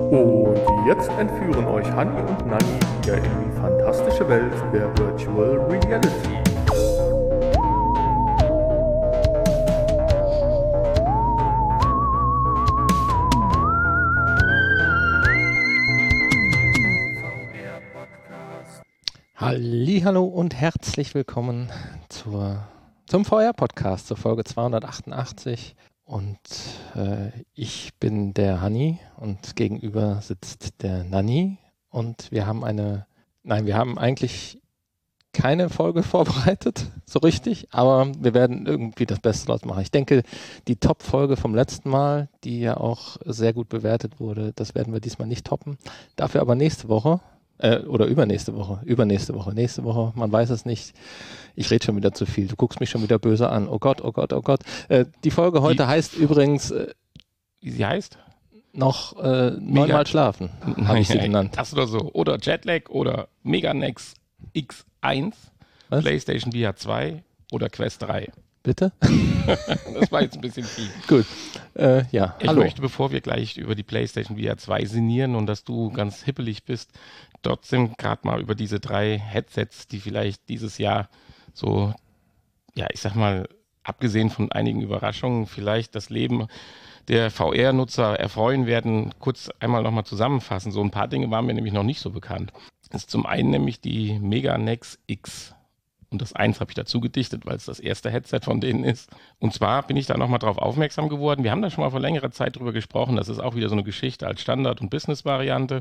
Und jetzt entführen euch Hanni und Nanni wieder in die fantastische Welt der Virtual Reality. Hallihallo und herzlich willkommen zum VR-Podcast, zur Folge 288. Und ich bin der Hanni und gegenüber sitzt der Nanni. Und wir haben eigentlich keine Folge vorbereitet, so richtig, aber wir werden irgendwie das Beste draus machen. Ich denke, die Top-Folge vom letzten Mal, die ja auch sehr gut bewertet wurde, das werden wir diesmal nicht toppen. Dafür aber nächste Woche. Oder übernächste Woche, man weiß es nicht. Ich rede schon wieder zu viel, du guckst mich schon wieder böse an. Oh Gott. Die Folge heute heißt übrigens, wie sie heißt? Noch 9-mal schlafen, habe ich sie genannt. Das oder so. Oder Jetlag oder Meganex X1, Was? PlayStation VR 2 oder Quest 3. Bitte? Das war jetzt ein bisschen viel. Gut, Ich möchte, bevor wir gleich über die PlayStation VR 2 sinnieren und dass du ganz hippelig bist, trotzdem gerade mal über diese 3 Headsets, die vielleicht dieses Jahr so, ja, ich sag mal, abgesehen von einigen Überraschungen, vielleicht das Leben der VR-Nutzer erfreuen werden, kurz einmal nochmal zusammenfassen. So ein paar Dinge waren mir nämlich noch nicht so bekannt. Das ist zum einen nämlich die Meganex X. Und das 1 habe ich dazu gedichtet, weil es das erste Headset von denen ist. Und zwar bin ich da nochmal drauf aufmerksam geworden. Wir haben da schon mal vor längerer Zeit drüber gesprochen. Das ist auch wieder so eine Geschichte als Standard- und Business-Variante.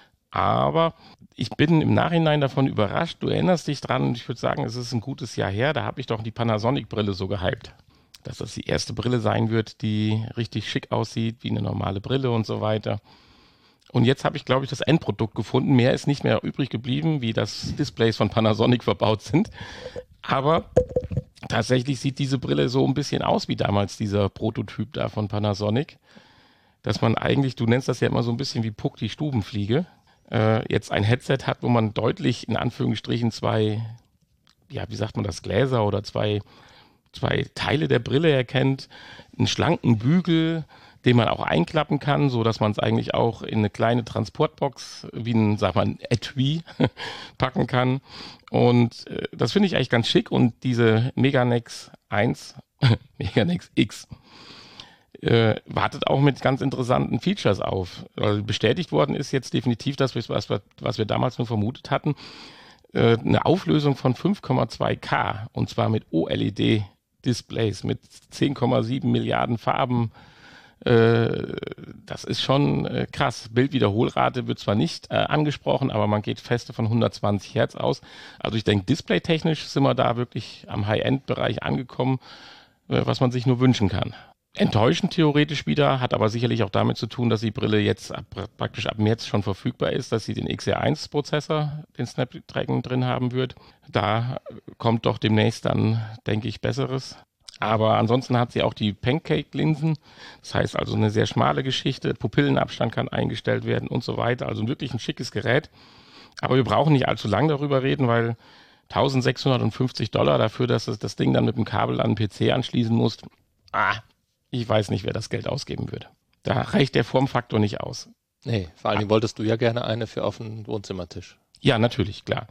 Aber ich bin im Nachhinein davon überrascht. Du erinnerst dich dran, und ich würde sagen, es ist ein gutes Jahr her. Da habe ich doch die Panasonic-Brille so gehypt. Dass das die erste Brille sein wird, die richtig schick aussieht, wie eine normale Brille und so weiter. Und jetzt habe ich, glaube ich, das Endprodukt gefunden. Mehr ist nicht mehr übrig geblieben, wie das Displays von Panasonic verbaut sind. Aber tatsächlich sieht diese Brille so ein bisschen aus wie damals dieser Prototyp da von Panasonic. Dass man eigentlich, du nennst das ja immer so ein bisschen wie Puck die Stubenfliege, jetzt ein Headset hat, wo man deutlich in Anführungsstrichen zwei, ja, wie sagt man das, Gläser oder zwei Teile der Brille erkennt, einen schlanken Bügel, den man auch einklappen kann, so dass man es eigentlich auch in eine kleine Transportbox wie ein Etui packen kann. Und das finde ich eigentlich ganz schick. Und diese Meganex 1, Meganex X, wartet auch mit ganz interessanten Features auf. Also bestätigt worden ist jetzt definitiv das, was wir damals nur vermutet hatten, eine Auflösung von 5,2K und zwar mit OLED-Displays mit 10,7 Milliarden Farben. Das ist schon krass. Bildwiederholrate wird zwar nicht angesprochen, aber man geht feste von 120 Hertz aus. Also ich denke, displaytechnisch sind wir da wirklich am High-End-Bereich angekommen, was man sich nur wünschen kann. Enttäuschend theoretisch wieder, hat aber sicherlich auch damit zu tun, dass die Brille jetzt praktisch ab März schon verfügbar ist, dass sie den XR1-Prozessor, den Snapdragon drin haben wird. Da kommt doch demnächst dann, denke ich, Besseres. Aber ansonsten hat sie auch die Pancake-Linsen, das heißt also eine sehr schmale Geschichte, Pupillenabstand kann eingestellt werden und so weiter, also wirklich ein schickes Gerät. Aber wir brauchen nicht allzu lang darüber reden, weil $1.650 dafür, dass du das Ding dann mit dem Kabel an den PC anschließen musst, ich weiß nicht, wer das Geld ausgeben würde. Da reicht der Formfaktor nicht aus. Nee, vor allen Dingen wolltest du ja gerne eine für auf den Wohnzimmertisch. Ja, natürlich, klar.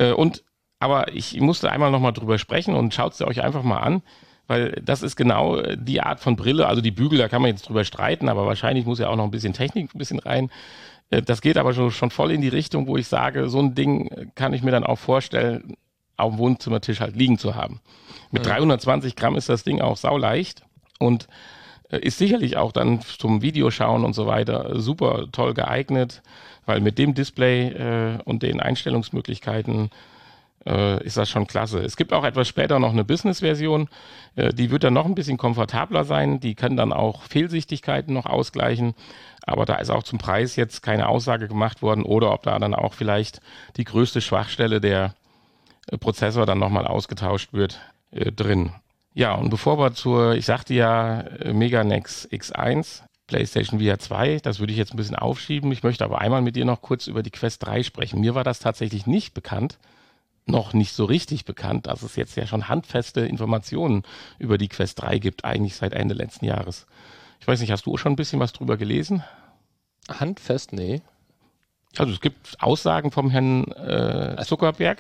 Aber ich musste einmal nochmal drüber sprechen und schaut es euch einfach mal an, weil das ist genau die Art von Brille, also die Bügel, da kann man jetzt drüber streiten, aber wahrscheinlich muss ja auch noch ein bisschen Technik ein bisschen rein. Das geht aber schon voll in die Richtung, wo ich sage, so ein Ding kann ich mir dann auch vorstellen, auf dem Wohnzimmertisch halt liegen zu haben. Mit 320 Gramm ist das Ding auch sauleicht und ist sicherlich auch dann zum Videoschauen und so weiter super toll geeignet, weil mit dem Display und den Einstellungsmöglichkeiten ist das schon klasse. Es gibt auch etwas später noch eine Business-Version, die wird dann noch ein bisschen komfortabler sein, die kann dann auch Fehlsichtigkeiten noch ausgleichen, aber da ist auch zum Preis jetzt keine Aussage gemacht worden oder ob da dann auch vielleicht die größte Schwachstelle der Prozessor dann nochmal ausgetauscht wird drin. Ja, und bevor wir ich sagte ja, Meganex X1, PlayStation VR 2, das würde ich jetzt ein bisschen aufschieben. Ich möchte aber einmal mit dir noch kurz über die Quest 3 sprechen. Mir war das tatsächlich nicht bekannt, noch nicht so richtig bekannt, dass es jetzt ja schon handfeste Informationen über die Quest 3 gibt, eigentlich seit Ende letzten Jahres. Ich weiß nicht, hast du schon ein bisschen was drüber gelesen? Handfest? Nee. Also es gibt Aussagen vom Herrn Zuckerberg,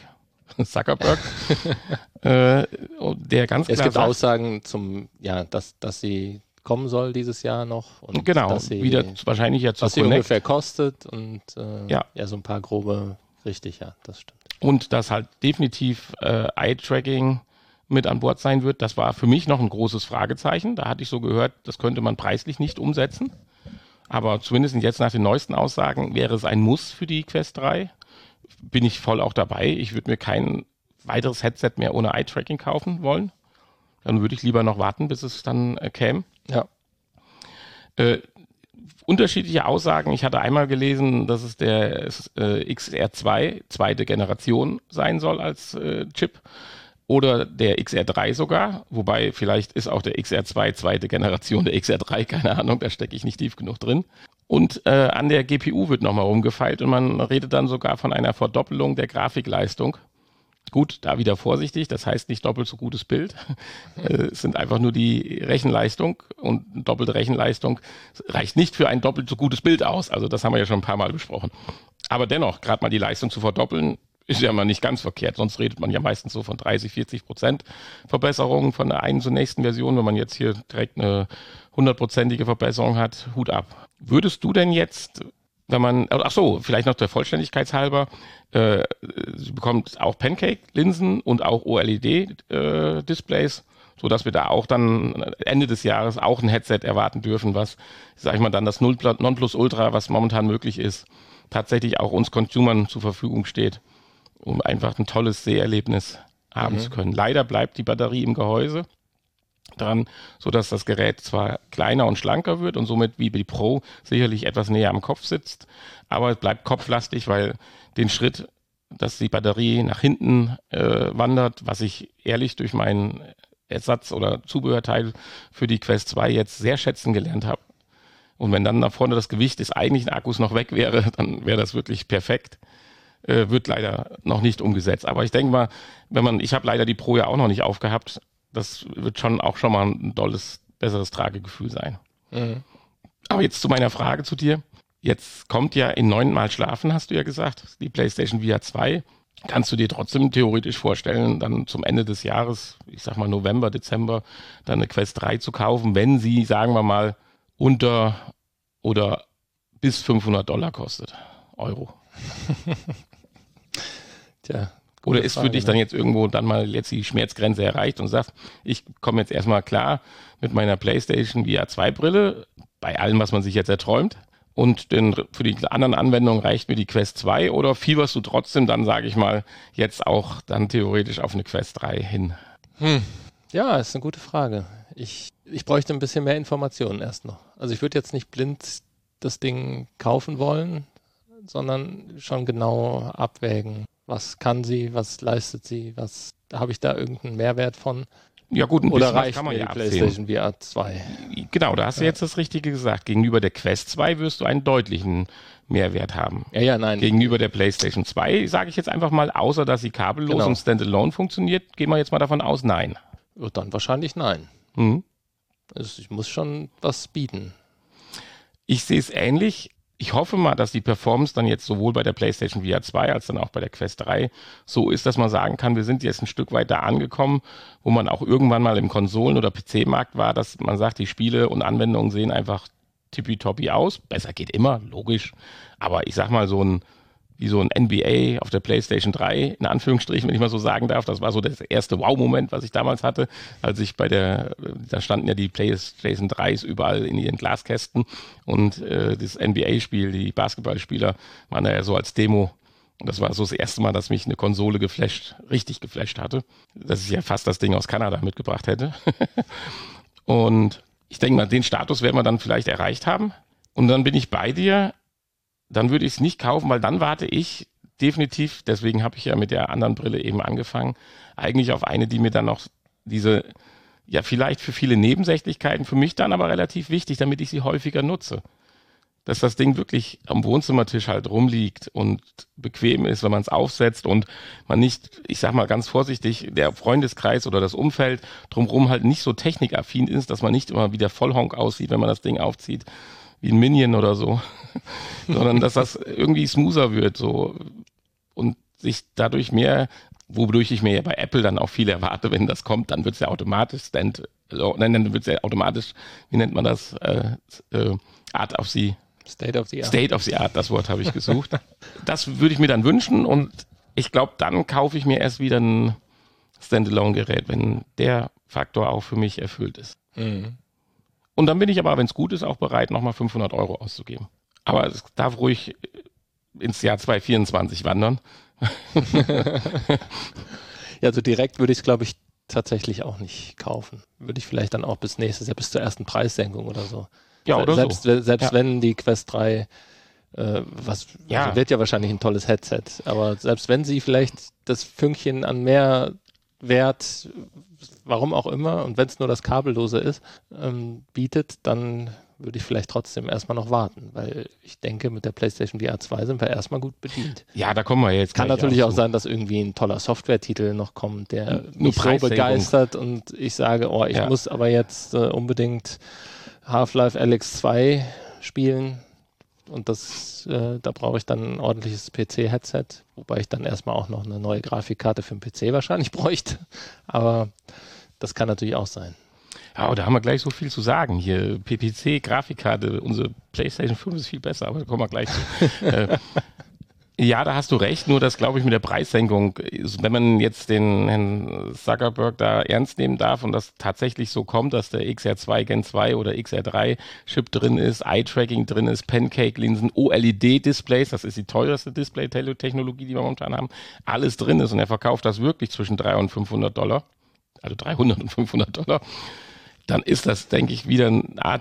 der ganz klar Es gibt sagt, Aussagen dass sie kommen soll dieses Jahr noch. Und genau, dass sie, wieder wahrscheinlich ja was sie ungefähr kostet und so ein paar grobe, richtig, ja, das stimmt. Und dass halt definitiv Eye-Tracking mit an Bord sein wird, das war für mich noch ein großes Fragezeichen. Da hatte ich so gehört, das könnte man preislich nicht umsetzen. Aber zumindest jetzt nach den neuesten Aussagen wäre es ein Muss für die Quest 3. Bin ich voll auch dabei. Ich würde mir kein weiteres Headset mehr ohne Eye-Tracking kaufen wollen. Dann würde ich lieber noch warten, bis es dann käme. Ja. Unterschiedliche Aussagen. Ich hatte einmal gelesen, dass es der XR2 zweite Generation sein soll als Chip oder der XR3 sogar, wobei vielleicht ist auch der XR2 zweite Generation der XR3, keine Ahnung, da stecke ich nicht tief genug drin. Und an der GPU wird nochmal rumgefeilt und man redet dann sogar von einer Verdoppelung der Grafikleistung. Gut, da wieder vorsichtig, das heißt nicht doppelt so gutes Bild. Es sind einfach nur die Rechenleistung und doppelte Rechenleistung reicht nicht für ein doppelt so gutes Bild aus. Also das haben wir ja schon ein paar Mal besprochen. Aber dennoch, gerade mal die Leistung zu verdoppeln, ist ja mal nicht ganz verkehrt. Sonst redet man ja meistens so von 30-40% Verbesserungen von der einen zur nächsten Version. Wenn man jetzt hier direkt eine 100%ige Verbesserung hat, Hut ab. Würdest du denn jetzt, wenn man, vielleicht noch der Vollständigkeit halber, sie bekommt auch Pancake-Linsen und auch OLED-Displays, sodass wir da auch dann Ende des Jahres auch ein Headset erwarten dürfen, was, sag ich mal, dann das Nonplusultra, was momentan möglich ist, tatsächlich auch uns Consumern zur Verfügung steht, um einfach ein tolles Seherlebnis haben zu können. Leider bleibt die Batterie im Gehäuse dran, sodass das Gerät zwar kleiner und schlanker wird und somit wie die Pro sicherlich etwas näher am Kopf sitzt, aber es bleibt kopflastig, weil den Schritt, dass die Batterie nach hinten wandert, was ich ehrlich durch meinen Ersatz- oder Zubehörteil für die Quest 2 jetzt sehr schätzen gelernt habe. Und wenn dann da vorne das Gewicht des eigentlichen Akkus noch weg wäre, dann wäre das wirklich perfekt. Wird leider noch nicht umgesetzt. Aber ich denke mal, ich habe leider die Pro ja auch noch nicht aufgehabt, das wird schon mal ein tolles, besseres Tragegefühl sein. Mhm. Aber jetzt zu meiner Frage zu dir. Jetzt kommt ja in 9 Mal Schlafen, hast du ja gesagt, die PlayStation VR 2. Kannst du dir trotzdem theoretisch vorstellen, dann zum Ende des Jahres, ich sag mal November, Dezember, dann eine Quest 3 zu kaufen, wenn sie, sagen wir mal, unter oder bis $500 kostet? Euro. Tja. Oder ist für dich dann jetzt irgendwo dann mal jetzt die Schmerzgrenze erreicht und sagst, ich komme jetzt erstmal klar mit meiner PlayStation VR 2 Brille, bei allem, was man sich jetzt erträumt, und für die anderen Anwendungen reicht mir die Quest 2 oder fieberst du trotzdem dann, sage ich mal, jetzt auch dann theoretisch auf eine Quest 3 hin? Ja, ist eine gute Frage. Ich bräuchte ein bisschen mehr Informationen erst noch. Also ich würde jetzt nicht blind das Ding kaufen wollen, sondern schon genau abwägen. Was kann sie, was leistet sie, habe ich da irgendeinen Mehrwert von? Ja gut, ein oder bisschen reicht kann man mir ja die PlayStation VR 2? Genau, da hast du jetzt das Richtige gesagt. Gegenüber der Quest 2 wirst du einen deutlichen Mehrwert haben. Ja, nein. Gegenüber der PlayStation 2 sage ich jetzt einfach mal, außer dass sie kabellos und standalone funktioniert, gehen wir jetzt mal davon aus, nein. Dann wahrscheinlich nein. Also ich muss schon was bieten. Ich sehe es ähnlich. Ich hoffe mal, dass die Performance dann jetzt sowohl bei der PlayStation VR 2 als dann auch bei der Quest 3 so ist, dass man sagen kann, wir sind jetzt ein Stück weit da angekommen, wo man auch irgendwann mal im Konsolen- oder PC-Markt war, dass man sagt, die Spiele und Anwendungen sehen einfach tippitoppi aus. Besser geht immer, logisch. Aber ich sag mal, so ein NBA auf der PlayStation 3, in Anführungsstrichen, wenn ich mal so sagen darf, das war so der erste Wow-Moment, was ich damals hatte, als ich da standen ja die PlayStation 3s überall in ihren Glaskästen und das NBA-Spiel, die Basketballspieler waren da ja so als Demo. Und das war so das erste Mal, dass mich eine Konsole richtig geflasht hatte, dass ich ja fast das Ding aus Kanada mitgebracht hätte. Und ich denke mal, den Status werden wir dann vielleicht erreicht haben. Und dann bin ich bei dir. Dann würde ich es nicht kaufen, weil dann warte ich definitiv, deswegen habe ich ja mit der anderen Brille eben angefangen, eigentlich auf eine, die mir dann noch diese, ja vielleicht für viele Nebensächlichkeiten, für mich dann aber relativ wichtig, damit ich sie häufiger nutze. Dass das Ding wirklich am Wohnzimmertisch halt rumliegt und bequem ist, wenn man es aufsetzt und man nicht, ich sag mal ganz vorsichtig, der Freundeskreis oder das Umfeld drumherum halt nicht so technikaffin ist, dass man nicht immer wie der Vollhonk aussieht, wenn man das Ding aufzieht. wie ein Minion oder so, sondern dass das irgendwie smoother wird so und sich dadurch mehr, wodurch ich mir ja bei Apple dann auch viel erwarte, wenn das kommt, dann wird es ja automatisch dann wird es ja automatisch, wie nennt man das, Art of the State of the Art. State of the Art, das Wort habe ich gesucht. Das würde ich mir dann wünschen und ich glaube, dann kaufe ich mir erst wieder ein Standalone-Gerät, wenn der Faktor auch für mich erfüllt ist. Mhm. Und dann bin ich aber, wenn es gut ist, auch bereit, nochmal 500 € auszugeben. Aber es darf ruhig ins Jahr 2024 wandern. Ja, so direkt würde ich es, glaube ich, tatsächlich auch nicht kaufen. Würde ich vielleicht dann auch bis nächstes Jahr, bis zur ersten Preissenkung oder so. Ja, oder selbst, so. Selbst wenn die Quest 3, also wird ja wahrscheinlich ein tolles Headset, aber selbst wenn sie vielleicht das Fünkchen an mehr Wert, warum auch immer, und wenn es nur das Kabellose ist, bietet, dann würde ich vielleicht trotzdem erstmal noch warten, weil ich denke, mit der PlayStation VR 2 sind wir erstmal gut bedient. Ja, da kommen wir jetzt. Kann natürlich auch sein, dass irgendwie ein toller Software-Titel noch kommt, der Nur mich so begeistert und ich sage, ich muss aber jetzt unbedingt Half-Life Alyx 2 spielen und da brauche ich dann ein ordentliches PC-Headset, wobei ich dann erstmal auch noch eine neue Grafikkarte für den PC wahrscheinlich bräuchte, aber das kann natürlich auch sein. Ja, da haben wir gleich so viel zu sagen. Hier, PPC, Grafikkarte, unsere PlayStation 5 ist viel besser, aber da kommen wir gleich zu. Ja, da hast du recht, nur das glaube ich mit der Preissenkung, wenn man jetzt den Herrn Zuckerberg da ernst nehmen darf und das tatsächlich so kommt, dass der XR2 Gen 2 oder XR3 Chip drin ist, Eye-Tracking drin ist, Pancake-Linsen, OLED-Displays, das ist die teuerste Display-Technologie, die wir momentan haben, alles drin ist und er verkauft das wirklich zwischen $300 und $500, also $300 und $500, dann ist das, denke ich, wieder eine Art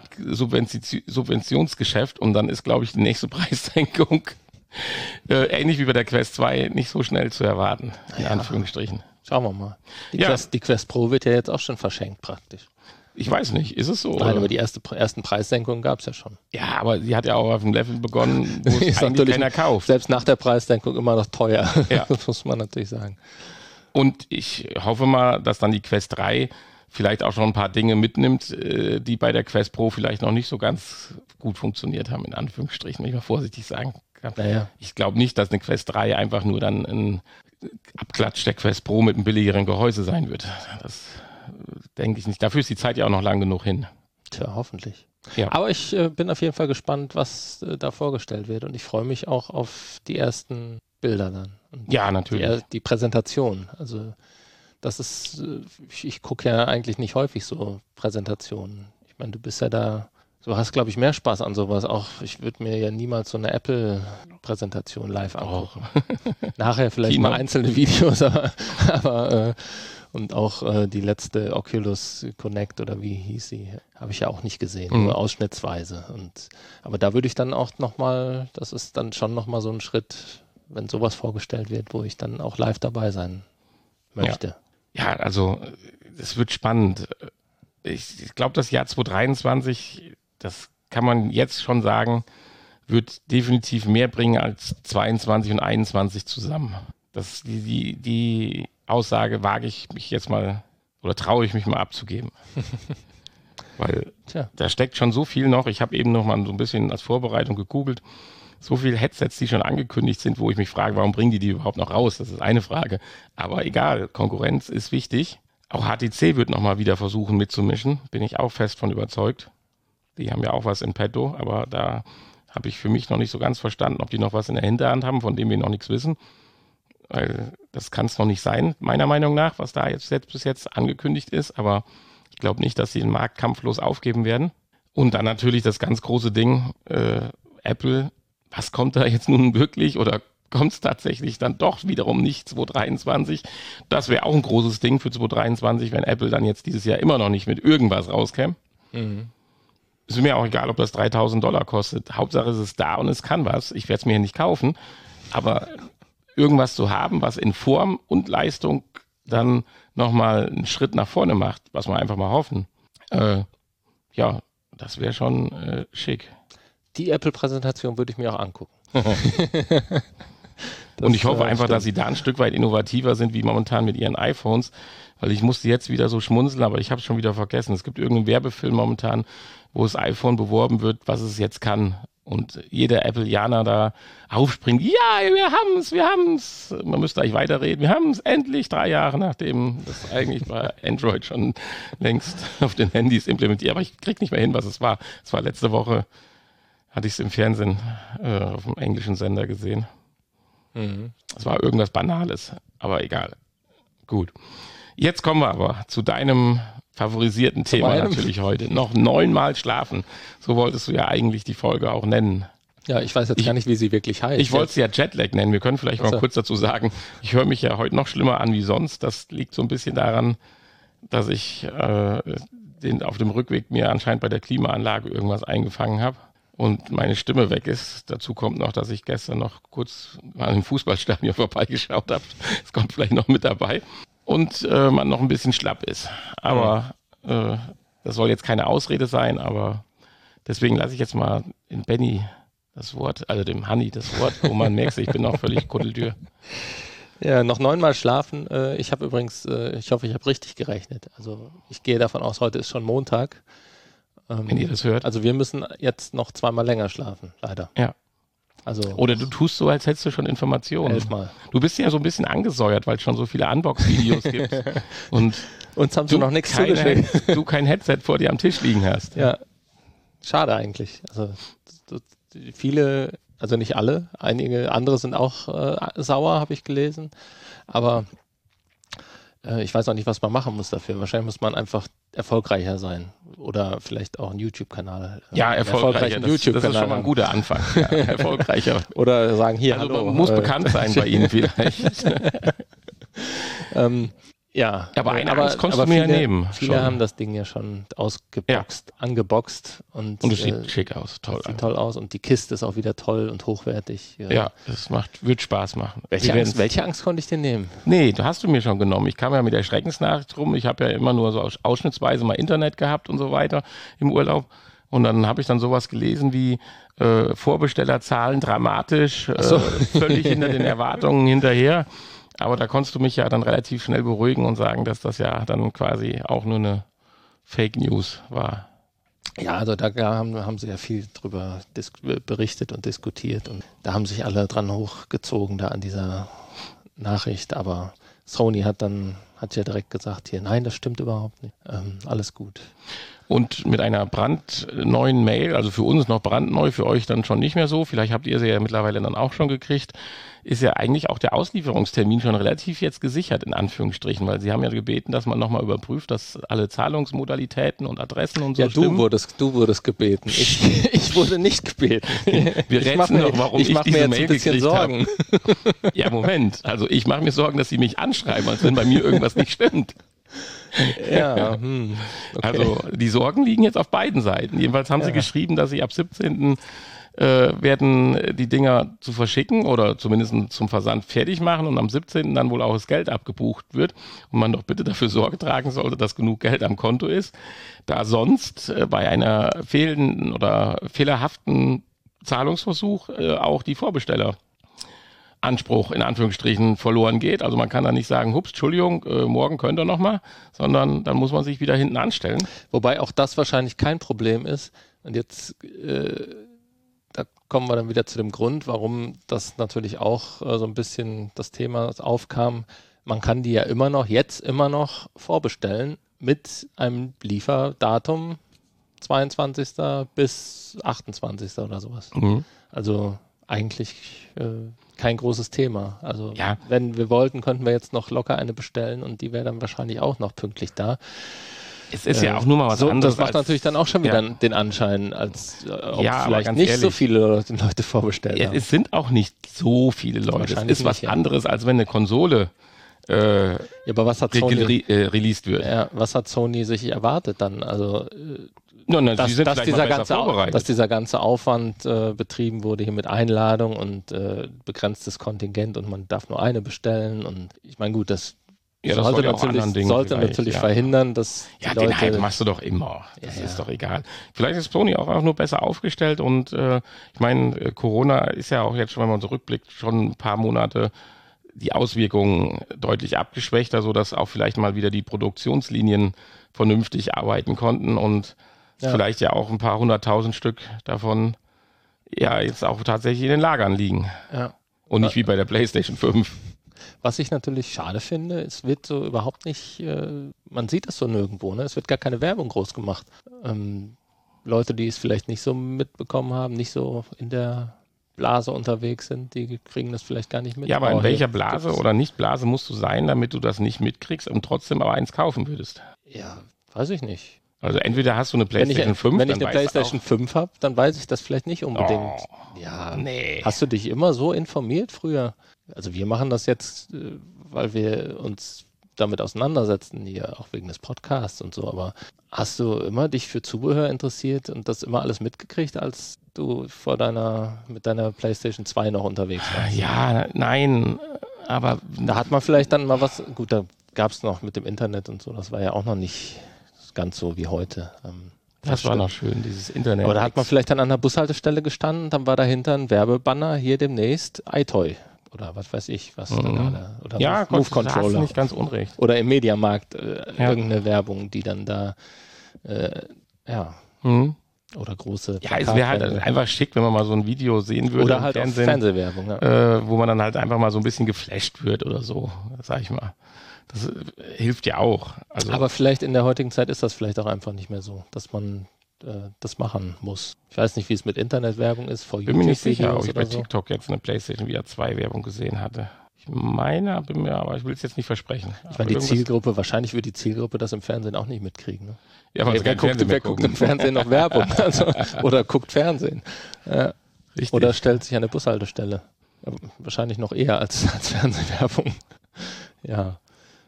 Subventionsgeschäft und dann ist, glaube ich, die nächste Preissenkung ähnlich wie bei der Quest 2 nicht so schnell zu erwarten, in Anführungsstrichen. Schauen wir mal. Die Quest Pro wird ja jetzt auch schon verschenkt praktisch. Ich weiß nicht, ist es so? Nein, aber die ersten Preissenkungen gab es ja schon. Ja, aber sie hat ja auch auf einem Level begonnen, wo es eigentlich keiner kauft. Selbst nach der Preissenkung immer noch teuer, ja. Das muss man natürlich sagen. Und ich hoffe mal, dass dann die Quest 3 vielleicht auch schon ein paar Dinge mitnimmt, die bei der Quest Pro vielleicht noch nicht so ganz gut funktioniert haben, in Anführungsstrichen, wenn ich mal vorsichtig sagen kann. Naja. Ich glaube nicht, dass eine Quest 3 einfach nur dann ein Abklatsch der Quest Pro mit einem billigeren Gehäuse sein wird. Das denke ich nicht. Dafür ist die Zeit ja auch noch lang genug hin. Tja, hoffentlich. Ja. Aber ich bin auf jeden Fall gespannt, was da vorgestellt wird und ich freue mich auch auf die ersten Bilder dann. Und ja, natürlich. Die Präsentation, also das ist, ich gucke ja eigentlich nicht häufig so Präsentationen. Ich meine, du bist ja da, du hast, glaube ich, mehr Spaß an sowas. Auch ich würde mir ja niemals so eine Apple-Präsentation live angucken. Nachher vielleicht mal einzelne Videos, aber und auch die letzte Oculus Connect oder wie hieß sie, habe ich ja auch nicht gesehen, nur ausschnittsweise. Aber da würde ich dann auch nochmal, das ist dann schon nochmal so ein Schritt, wenn sowas vorgestellt wird, wo ich dann auch live dabei sein möchte. Ja, also es wird spannend. Ich glaube, das Jahr 2023, das kann man jetzt schon sagen, wird definitiv mehr bringen als 22 und 21 zusammen. Das die Aussage wage ich mich jetzt mal oder traue ich mich mal abzugeben. Weil da steckt schon so viel noch. Ich habe eben noch mal so ein bisschen als Vorbereitung gegoogelt. So viele Headsets, die schon angekündigt sind, wo ich mich frage, warum bringen die überhaupt noch raus? Das ist eine Frage. Aber egal, Konkurrenz ist wichtig. Auch HTC wird nochmal wieder versuchen mitzumischen. Bin ich auch fest von überzeugt. Die haben ja auch was in petto, aber da habe ich für mich noch nicht so ganz verstanden, ob die noch was in der Hinterhand haben, von dem wir noch nichts wissen. Weil das kann es noch nicht sein, meiner Meinung nach, was da jetzt bis jetzt angekündigt ist. Aber ich glaube nicht, dass sie den Markt kampflos aufgeben werden. Und dann natürlich das ganz große Ding, Apple. Was kommt da jetzt nun wirklich oder kommt es tatsächlich dann doch wiederum nicht 2023? Das wäre auch ein großes Ding für 2023, wenn Apple dann jetzt dieses Jahr immer noch nicht mit irgendwas rauskäme. Ist mir auch egal, ob das $3.000 kostet. Hauptsache es ist da und es kann was. Ich werde es mir nicht kaufen, aber irgendwas zu haben, was in Form und Leistung dann nochmal einen Schritt nach vorne macht, was wir einfach mal hoffen. Ja, das wäre schon schick. Die Apple-Präsentation würde ich mir auch angucken. Und ich hoffe einfach, dass sie da ein Stück weit innovativer sind, wie momentan mit ihren iPhones, weil ich musste jetzt wieder so schmunzeln, aber ich habe es schon wieder vergessen. Es gibt irgendeinen Werbefilm momentan, wo das iPhone beworben wird, was es jetzt kann. Und jeder Appleianer da aufspringt, ja, wir haben's. Man müsste eigentlich weiterreden, wir haben es endlich 3 Jahre, nachdem das eigentlich bei Android schon längst auf den Handys implementiert. Aber ich krieg nicht mehr hin, was es war. Es war letzte Woche, hatte ich es im Fernsehen auf dem englischen Sender gesehen. Es war irgendwas Banales, aber egal. Gut. Jetzt kommen wir aber zu deinem favorisierten Thema natürlich heute. Noch 9-mal schlafen. So wolltest du ja eigentlich die Folge auch nennen. Ja, ich weiß jetzt gar nicht, wie sie wirklich heißt. Ich wollte sie ja Jetlag nennen. Wir können vielleicht mal kurz dazu sagen, ich höre mich ja heute noch schlimmer an wie sonst. Das liegt so ein bisschen daran, dass ich auf dem Rückweg mir anscheinend bei der Klimaanlage irgendwas eingefangen habe und meine Stimme weg ist. Dazu kommt noch, dass ich gestern noch kurz mal im Fußballstadion vorbeigeschaut habe. Das kommt vielleicht noch mit dabei. Und man noch ein bisschen schlapp ist. Aber das soll jetzt keine Ausrede sein, aber deswegen lasse ich jetzt mal in Benny das Wort, also dem Hanni das Wort, wo man merkt, ich bin noch völlig kuddeltür. Ja, noch 9-mal schlafen. Ich habe übrigens, ich hoffe, ich habe richtig gerechnet. Also ich gehe davon aus, heute ist schon Montag. Wenn ihr das hört. Also wir müssen jetzt noch 2-mal länger schlafen, leider. Ja. Also oder du tust so, als hättest du schon Informationen. 11-mal. Du bist ja so ein bisschen angesäuert, weil es schon so viele Unbox-Videos gibt. Und uns haben sie noch nichts zugeschickt. Du kein Headset vor dir am Tisch liegen hast. Ja, schade eigentlich. Also viele, also nicht alle, einige andere sind auch sauer, habe ich gelesen. Aber ich weiß auch nicht, was man machen muss dafür. Wahrscheinlich muss man einfach erfolgreicher sein. Oder vielleicht auch einen YouTube-Kanal. Ja, erfolgreicher. Das ist schon mal ein guter Anfang. Ja, erfolgreicher. Oder sagen, hier, also hallo. Man muss bekannt sein bei Ihnen vielleicht. Ja, aber eine Angst konntest du mir ja nehmen. Viele haben das Ding ja schon ausgeboxt, angeboxt. Und es sieht schick aus, toll. Sieht toll aus und die Kiste ist auch wieder toll und hochwertig. Ja, es wird Spaß machen. Welche Angst konnte ich dir nehmen? Nee, du hast du mir schon genommen. Ich kam ja mit der Schreckensnachricht rum. Ich habe ja immer nur so ausschnittsweise mal Internet gehabt und so weiter im Urlaub. Und dann habe ich dann sowas gelesen wie Vorbestellerzahlen dramatisch, völlig hinter den Erwartungen hinterher. Aber da konntest du mich ja dann relativ schnell beruhigen und sagen, dass das ja dann quasi auch nur eine Fake News war. Ja, also da haben sie ja viel drüber berichtet und diskutiert und da haben sich alle dran hochgezogen da an dieser Nachricht. Aber Sony hat ja direkt gesagt, hier, nein, das stimmt überhaupt nicht. Alles gut. Und mit einer brandneuen Mail, also für uns noch brandneu, für euch dann schon nicht mehr so, vielleicht habt ihr sie ja mittlerweile dann auch schon gekriegt, ist ja eigentlich auch der Auslieferungstermin schon relativ jetzt gesichert, in Anführungsstrichen, weil sie haben ja gebeten, dass man nochmal überprüft, dass alle Zahlungsmodalitäten und Adressen und so stimmen. Ja, du wurdest gebeten. Ich wurde nicht gebeten. Wir rätseln noch, warum ich diese Mail gekriegt habe. Ja, Moment. Also ich mache mir Sorgen, dass sie mich anschreiben, als wenn bei mir irgendwas nicht stimmt. Ja, okay. Also die Sorgen liegen jetzt auf beiden Seiten. Jedenfalls haben sie geschrieben, dass sie ab 17. Werden die Dinger zu verschicken oder zumindest zum Versand fertig machen und am 17. dann wohl auch das Geld abgebucht wird und man doch bitte dafür Sorge tragen sollte, dass genug Geld am Konto ist, da sonst bei einer fehlenden oder fehlerhaften Zahlungsversuch auch die Vorbestelleranspruch in Anführungsstrichen verloren geht. Also man kann da nicht sagen, hups, Entschuldigung, morgen könnt ihr nochmal, sondern dann muss man sich wieder hinten anstellen. Wobei auch das wahrscheinlich kein Problem ist. Und jetzt da kommen wir dann wieder zu dem Grund, warum das natürlich auch so ein bisschen das Thema aufkam. Man kann die ja immer noch vorbestellen mit einem Lieferdatum 22. bis 28. oder sowas. Mhm. Also eigentlich kein großes Thema. Also wenn wir wollten, könnten wir jetzt noch locker eine bestellen und die wäre dann wahrscheinlich auch noch pünktlich da. Es ist ja auch nur mal was anderes. Das macht natürlich dann auch schon wieder den Anschein, als ob vielleicht nicht ehrlich, so viele Leute vorbestellt haben. Es sind auch nicht so viele Leute. Es ist was anderes, als wenn eine Konsole aber was hat Sony released wird. Ja, was hat Sony sich erwartet dann? Also dass dieser ganze Aufwand betrieben wurde hier mit Einladung und begrenztes Kontingent und man darf nur eine bestellen und ich meine gut, das Ja, das sollte natürlich verhindern, dass die Leute... Den Hype machst du doch immer. Das ist doch egal. Vielleicht ist Sony auch nur besser aufgestellt und ich meine, Corona ist ja auch jetzt schon, wenn man so rückblickt, schon ein paar Monate die Auswirkungen deutlich abgeschwächter, sodass auch vielleicht mal wieder die Produktionslinien vernünftig arbeiten konnten und vielleicht ja auch ein paar 100.000 Stück davon ja jetzt auch tatsächlich in den Lagern liegen. Ja. Und nicht wie bei der PlayStation 5. Was ich natürlich schade finde, es wird so überhaupt nicht, man sieht das so nirgendwo, ne? Es wird gar keine Werbung groß gemacht. Leute, die es vielleicht nicht so mitbekommen haben, nicht so in der Blase unterwegs sind, die kriegen das vielleicht gar nicht mit. Ja, aber in welcher Blase oder Nicht-Blase musst du sein, damit du das nicht mitkriegst und trotzdem aber eins kaufen würdest? Ja, weiß ich nicht. Also entweder hast du eine PlayStation 5, wenn ich eine PlayStation 5 habe, dann weiß ich das vielleicht nicht unbedingt. Oh, ja, nee. Hast du dich immer so informiert früher? Also wir machen das jetzt, weil wir uns damit auseinandersetzen, hier auch wegen des Podcasts und so, aber hast du immer dich für Zubehör interessiert und das immer alles mitgekriegt, als du mit deiner PlayStation 2 noch unterwegs warst? Ja, nein, aber... Da hat man vielleicht dann mal was, gut, da gab es noch mit dem Internet und so, das war ja auch noch nicht ganz so wie heute. Das war noch schön, dieses Internet. Aber da hat man vielleicht dann an der Bushaltestelle gestanden, dann war dahinter ein Werbebanner, hier demnächst iToy. Oder was weiß ich, was da gerade. Oder ja, Move Controller. Hast du nicht ganz unrecht. Oder im Mediamarkt irgendeine Werbung, die dann da oder große. Ja, es wäre halt einfach schick, wenn man mal so ein Video sehen würde. Oder halt Fernsehwerbung, wo man dann halt einfach mal so ein bisschen geflasht wird oder so, sag ich mal. Das hilft ja auch. Also, aber vielleicht in der heutigen Zeit ist das vielleicht auch einfach nicht mehr so, dass man das machen muss. Ich weiß nicht, wie es mit Internetwerbung ist. Bin mir nicht sicher, ob ich bei TikTok jetzt eine PlayStation VR 2 Werbung gesehen hatte. Ich meine, aber ich will es jetzt nicht versprechen. Ich meine, wahrscheinlich wird die Zielgruppe das im Fernsehen auch nicht mitkriegen. Ne? Ja, wer guckt im Fernsehen noch Werbung? Also, oder guckt Fernsehen. Richtig. Oder stellt sich an eine Bushaltestelle. Ja, wahrscheinlich noch eher als Fernsehwerbung. Ja.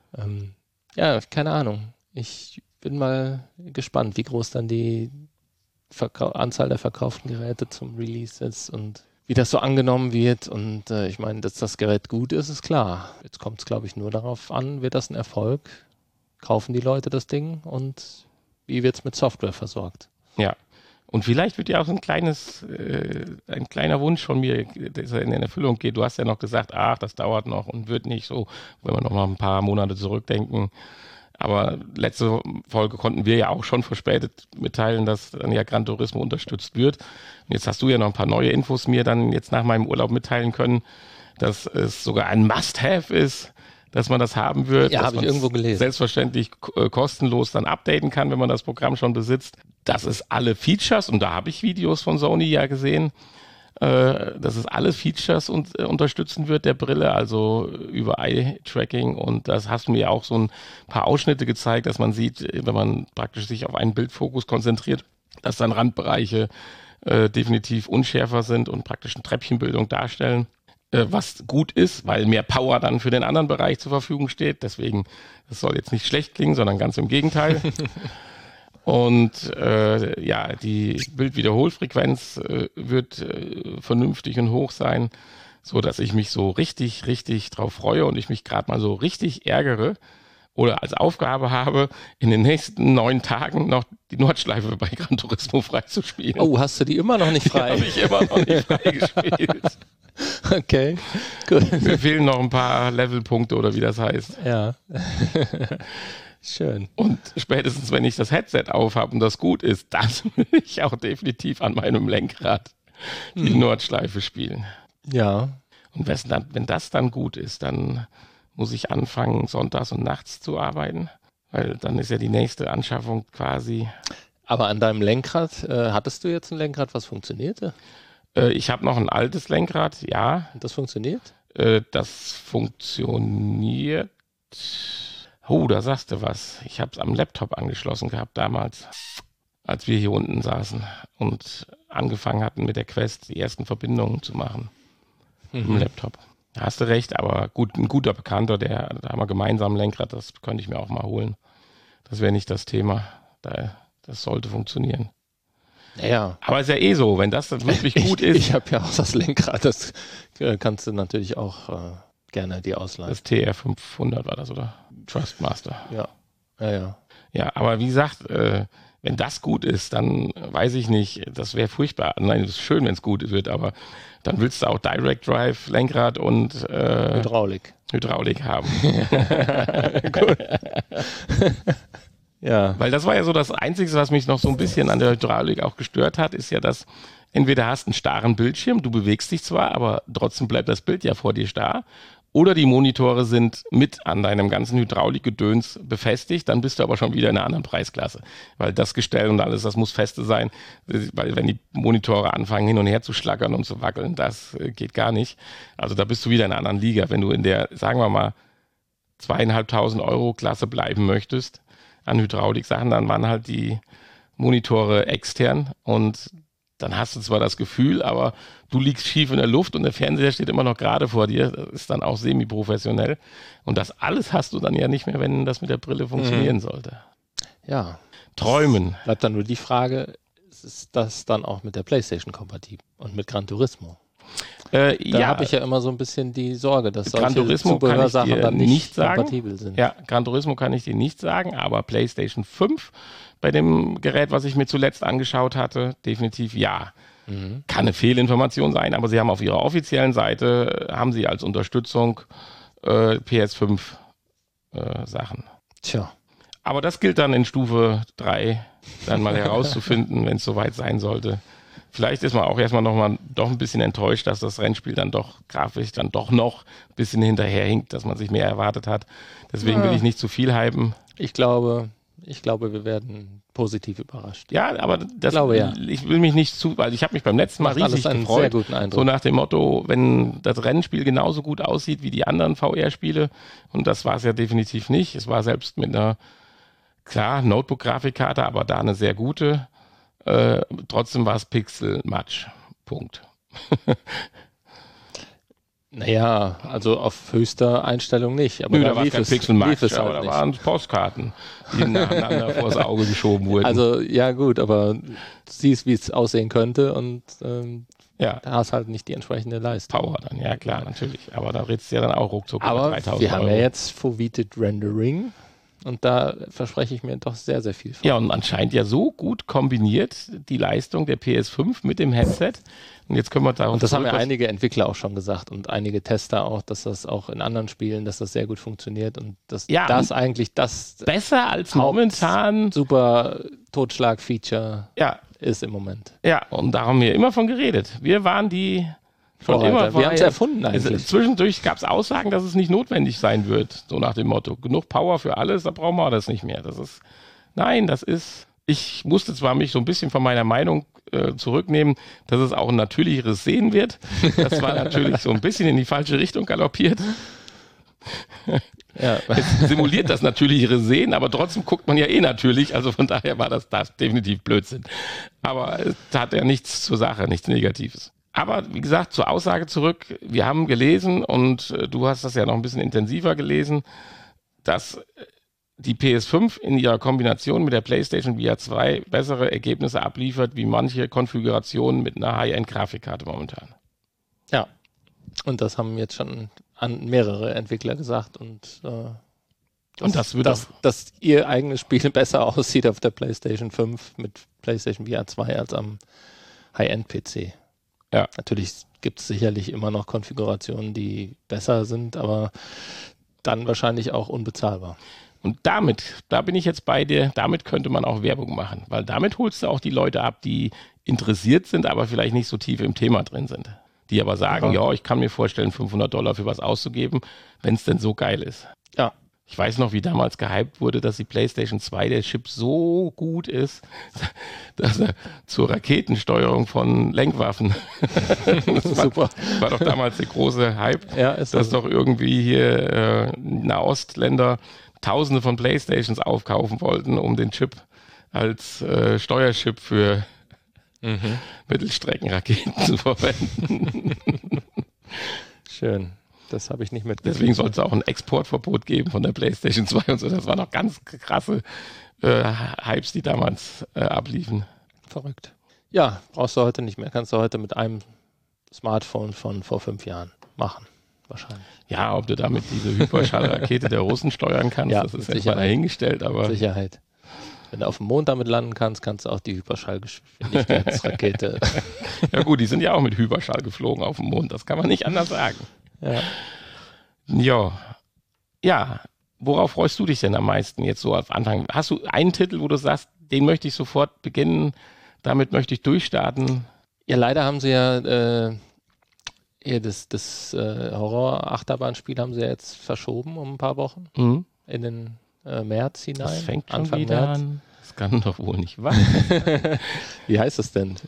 Keine Ahnung. Ich bin mal gespannt, wie groß dann die Anzahl der verkauften Geräte zum Release ist und wie das so angenommen wird. Und ich meine, dass das Gerät gut ist, ist klar. Jetzt kommt es, glaube ich, nur darauf an, wird das ein Erfolg? Kaufen die Leute das Ding und wie wird es mit Software versorgt? Ja. Und vielleicht wird ja auch so ein kleiner Wunsch von mir, dass er in Erfüllung geht. Du hast ja noch gesagt, das dauert noch und wird nicht so, wenn wir noch mal ein paar Monate zurückdenken. Aber letzte Folge konnten wir ja auch schon verspätet mitteilen, dass dann ja Gran Turismo unterstützt wird. Und jetzt hast du ja noch ein paar neue Infos mir dann jetzt nach meinem Urlaub mitteilen können, dass es sogar ein Must-Have ist, dass man das haben wird. Ja, habe ich irgendwo gelesen. Selbstverständlich kostenlos dann updaten kann, wenn man das Programm schon besitzt. Das ist alle Features, und da habe ich Videos von Sony ja gesehen, dass es alle Features unterstützen wird der Brille, also über Eye-Tracking, und das hast du mir auch so ein paar Ausschnitte gezeigt, dass man sieht, wenn man praktisch sich auf einen Bildfokus konzentriert, dass dann Randbereiche definitiv unschärfer sind und praktisch eine Treppchenbildung darstellen, was gut ist, weil mehr Power dann für den anderen Bereich zur Verfügung steht, deswegen, das soll jetzt nicht schlecht klingen, sondern ganz im Gegenteil. Und die Bildwiederholfrequenz wird vernünftig und hoch sein, so dass ich mich so richtig, richtig drauf freue und ich mich gerade mal so richtig ärgere oder als Aufgabe habe, in den nächsten 9 Tagen noch die Nordschleife bei Gran Turismo freizuspielen. Oh, hast du die immer noch nicht frei? Die habe ich immer noch nicht freigespielt. Okay, gut. Mir fehlen noch ein paar Levelpunkte oder wie das heißt. Ja. Schön. Und spätestens, wenn ich das Headset aufhabe und das gut ist, dann will ich auch definitiv an meinem Lenkrad die Nordschleife spielen. Ja. Und wenn das dann gut ist, dann muss ich anfangen, sonntags und nachts zu arbeiten, weil dann ist ja die nächste Anschaffung quasi. Aber an deinem Lenkrad, hattest du jetzt ein Lenkrad, was funktionierte? Ich habe noch ein altes Lenkrad, ja. Und das funktioniert? Das funktioniert. Oh, da sagst du was. Ich habe es am Laptop angeschlossen gehabt damals, als wir hier unten saßen und angefangen hatten mit der Quest die ersten Verbindungen zu machen im Laptop. Da hast du recht, aber gut, ein guter Bekannter, da haben wir gemeinsam ein Lenkrad, das könnte ich mir auch mal holen. Das wäre nicht das Thema. Das sollte funktionieren. Ja. Aber ist ja eh so, wenn das wirklich gut ist. Ich habe ja auch das Lenkrad, das kannst du natürlich auch gerne die ausleihen. Das TR500 war das, oder? Trustmaster. Ja. Ja, aber wie gesagt, wenn das gut ist, dann weiß ich nicht, das wäre furchtbar. Nein, es ist schön, wenn es gut wird, aber dann willst du auch Direct Drive, Lenkrad und Hydraulik haben. Gut. Ja. Weil das war ja so das Einzige, was mich noch so ein bisschen an der Hydraulik auch gestört hat, ist ja, dass entweder hast einen starren Bildschirm, du bewegst dich zwar, aber trotzdem bleibt das Bild ja vor dir starr. Oder die Monitore sind mit an deinem ganzen Hydraulikgedöns befestigt, dann bist du aber schon wieder in einer anderen Preisklasse. Weil das Gestell und alles, das muss feste sein, weil wenn die Monitore anfangen hin und her zu schlackern und zu wackeln, das geht gar nicht. Also da bist du wieder in einer anderen Liga. Wenn du in der, sagen wir mal, 2.500 Euro Klasse bleiben möchtest an Hydraulik-Sachen, dann waren halt die Monitore extern und dann hast du zwar das Gefühl, aber du liegst schief in der Luft und der Fernseher steht immer noch gerade vor dir. Das ist dann auch semi-professionell. Und das alles hast du dann ja nicht mehr, wenn das mit der Brille funktionieren sollte. Ja. Träumen. Bleibt dann nur die Frage, ist das dann auch mit der PlayStation kompatibel und mit Gran Turismo? Da habe ich ja immer so ein bisschen die Sorge, dass solche Zubehörsachen dann nicht kompatibel sind. Ja, Gran Turismo kann ich dir nicht sagen, aber PlayStation 5 bei dem Gerät, was ich mir zuletzt angeschaut hatte, definitiv ja. Kann eine Fehlinformation sein, aber sie haben auf ihrer offiziellen Seite, haben sie als Unterstützung PS5 Sachen. Tja. Aber das gilt dann in Stufe 3 dann mal herauszufinden, wenn es soweit sein sollte. Vielleicht ist man auch erstmal doch ein bisschen enttäuscht, dass das Rennspiel dann doch grafisch dann doch noch ein bisschen hinterherhinkt, dass man sich mehr erwartet hat. Deswegen will ich nicht zu viel hypen. Ich glaube, wir werden positiv überrascht. Ja, aber ich will mich nicht weil ich habe mich beim letzten Mal riesig gefreut. Sehr guten Eindruck. So nach dem Motto, wenn das Rennspiel genauso gut aussieht wie die anderen VR-Spiele, und das war es ja definitiv nicht. Es war selbst mit einer, klar, Notebook-Grafikkarte, aber da eine sehr gute. Trotzdem war es Pixel-Matsch. Punkt. Naja, also auf höchster Einstellung nicht. Aber da war kein Pixel-Matsch, aber da nicht. waren Postkarten, die nacheinander vors Auge geschoben wurden. Also ja gut, aber du siehst, wie es aussehen könnte und da hast halt nicht die entsprechende Leistung. Power dann, ja klar, natürlich. Aber da redest du ja dann auch ruckzuck aber 3.000 Euro. Wir haben ja jetzt Foveated Rendering. Und da verspreche ich mir doch sehr, sehr viel von. Ja, und anscheinend ja so gut kombiniert die Leistung der PS5 mit dem Headset. Und jetzt können wir darauf Und das haben ja einige Entwickler auch schon gesagt und einige Tester auch, dass das auch in anderen Spielen, dass das sehr gut funktioniert und dass das eigentlich das besser als momentan super Totschlag-Feature ist im Moment. Ja, und da haben wir immer von geredet. Wir waren die schon immer. Wir haben es erfunden eigentlich. Zwischendurch gab es Aussagen, dass es nicht notwendig sein wird, so nach dem Motto. Genug Power für alles, da brauchen wir das nicht mehr. Ich musste zwar mich so ein bisschen von meiner Meinung zurücknehmen, dass es auch ein natürlicheres Sehen wird. Das war natürlich so ein bisschen in die falsche Richtung galoppiert. Ja. Es simuliert das natürlichere Sehen, aber trotzdem guckt man ja natürlich, also von daher war das definitiv Blödsinn. Aber es hat ja nichts zur Sache, nichts Negatives. Aber wie gesagt, zur Aussage zurück, wir haben gelesen und du hast das ja noch ein bisschen intensiver gelesen, dass die PS5 in ihrer Kombination mit der PlayStation VR 2 bessere Ergebnisse abliefert, wie manche Konfigurationen mit einer High-End-Grafikkarte momentan. Ja, und das haben jetzt schon mehrere Entwickler gesagt und dass ihr eigenes Spiel besser aussieht auf der PlayStation 5 mit PlayStation VR 2 als am High-End-PC. Ja. Natürlich gibt es sicherlich immer noch Konfigurationen, die besser sind, aber dann wahrscheinlich auch unbezahlbar. Und da bin ich jetzt bei dir, damit könnte man auch Werbung machen, weil damit holst du auch die Leute ab, die interessiert sind, aber vielleicht nicht so tief im Thema drin sind. Die aber sagen, ich kann mir vorstellen, $500 für was auszugeben, wenn es denn so geil ist. Ja. Ich weiß noch, wie damals gehypt wurde, dass die PlayStation 2, der Chip so gut ist, dass er zur Raketensteuerung von Lenkwaffen, Super. War doch damals der große Hype, dass doch irgendwie hier Nahostländer Tausende von Playstations aufkaufen wollten, um den Chip als Steuerchip für Mittelstreckenraketen zu verwenden. Schön. Das habe ich nicht mitgekriegt. Deswegen soll es auch ein Exportverbot geben von der PlayStation 2 und so. Das waren noch ganz krasse Hypes, die damals abliefen. Verrückt. Ja, brauchst du heute nicht mehr. Kannst du heute mit einem Smartphone von vor 5 Jahren machen. wahrscheinlich. Ja, ob du damit diese Hyperschallrakete der Russen steuern kannst, Ja, das ist mit jetzt mal Sicherheit. dahingestellt, aber Sicherheit. Wenn du auf dem Mond damit landen kannst, kannst du auch die Hyperschallgeschwindigkeitsrakete. ja gut, die sind ja auch mit Hyperschall geflogen auf dem Mond, das kann man nicht anders sagen. Ja. Ja, worauf freust du dich denn am meisten jetzt so auf Anfang? Hast du einen Titel, wo du sagst, den möchte ich sofort beginnen, damit möchte ich durchstarten? Ja, leider haben sie ja das Horror-Achterbahnspiel haben sie ja jetzt verschoben um ein paar Wochen in den März hinein. Das fängt schon Anfang wieder März. an. Das kann doch wohl nicht wahr. Wie heißt es denn?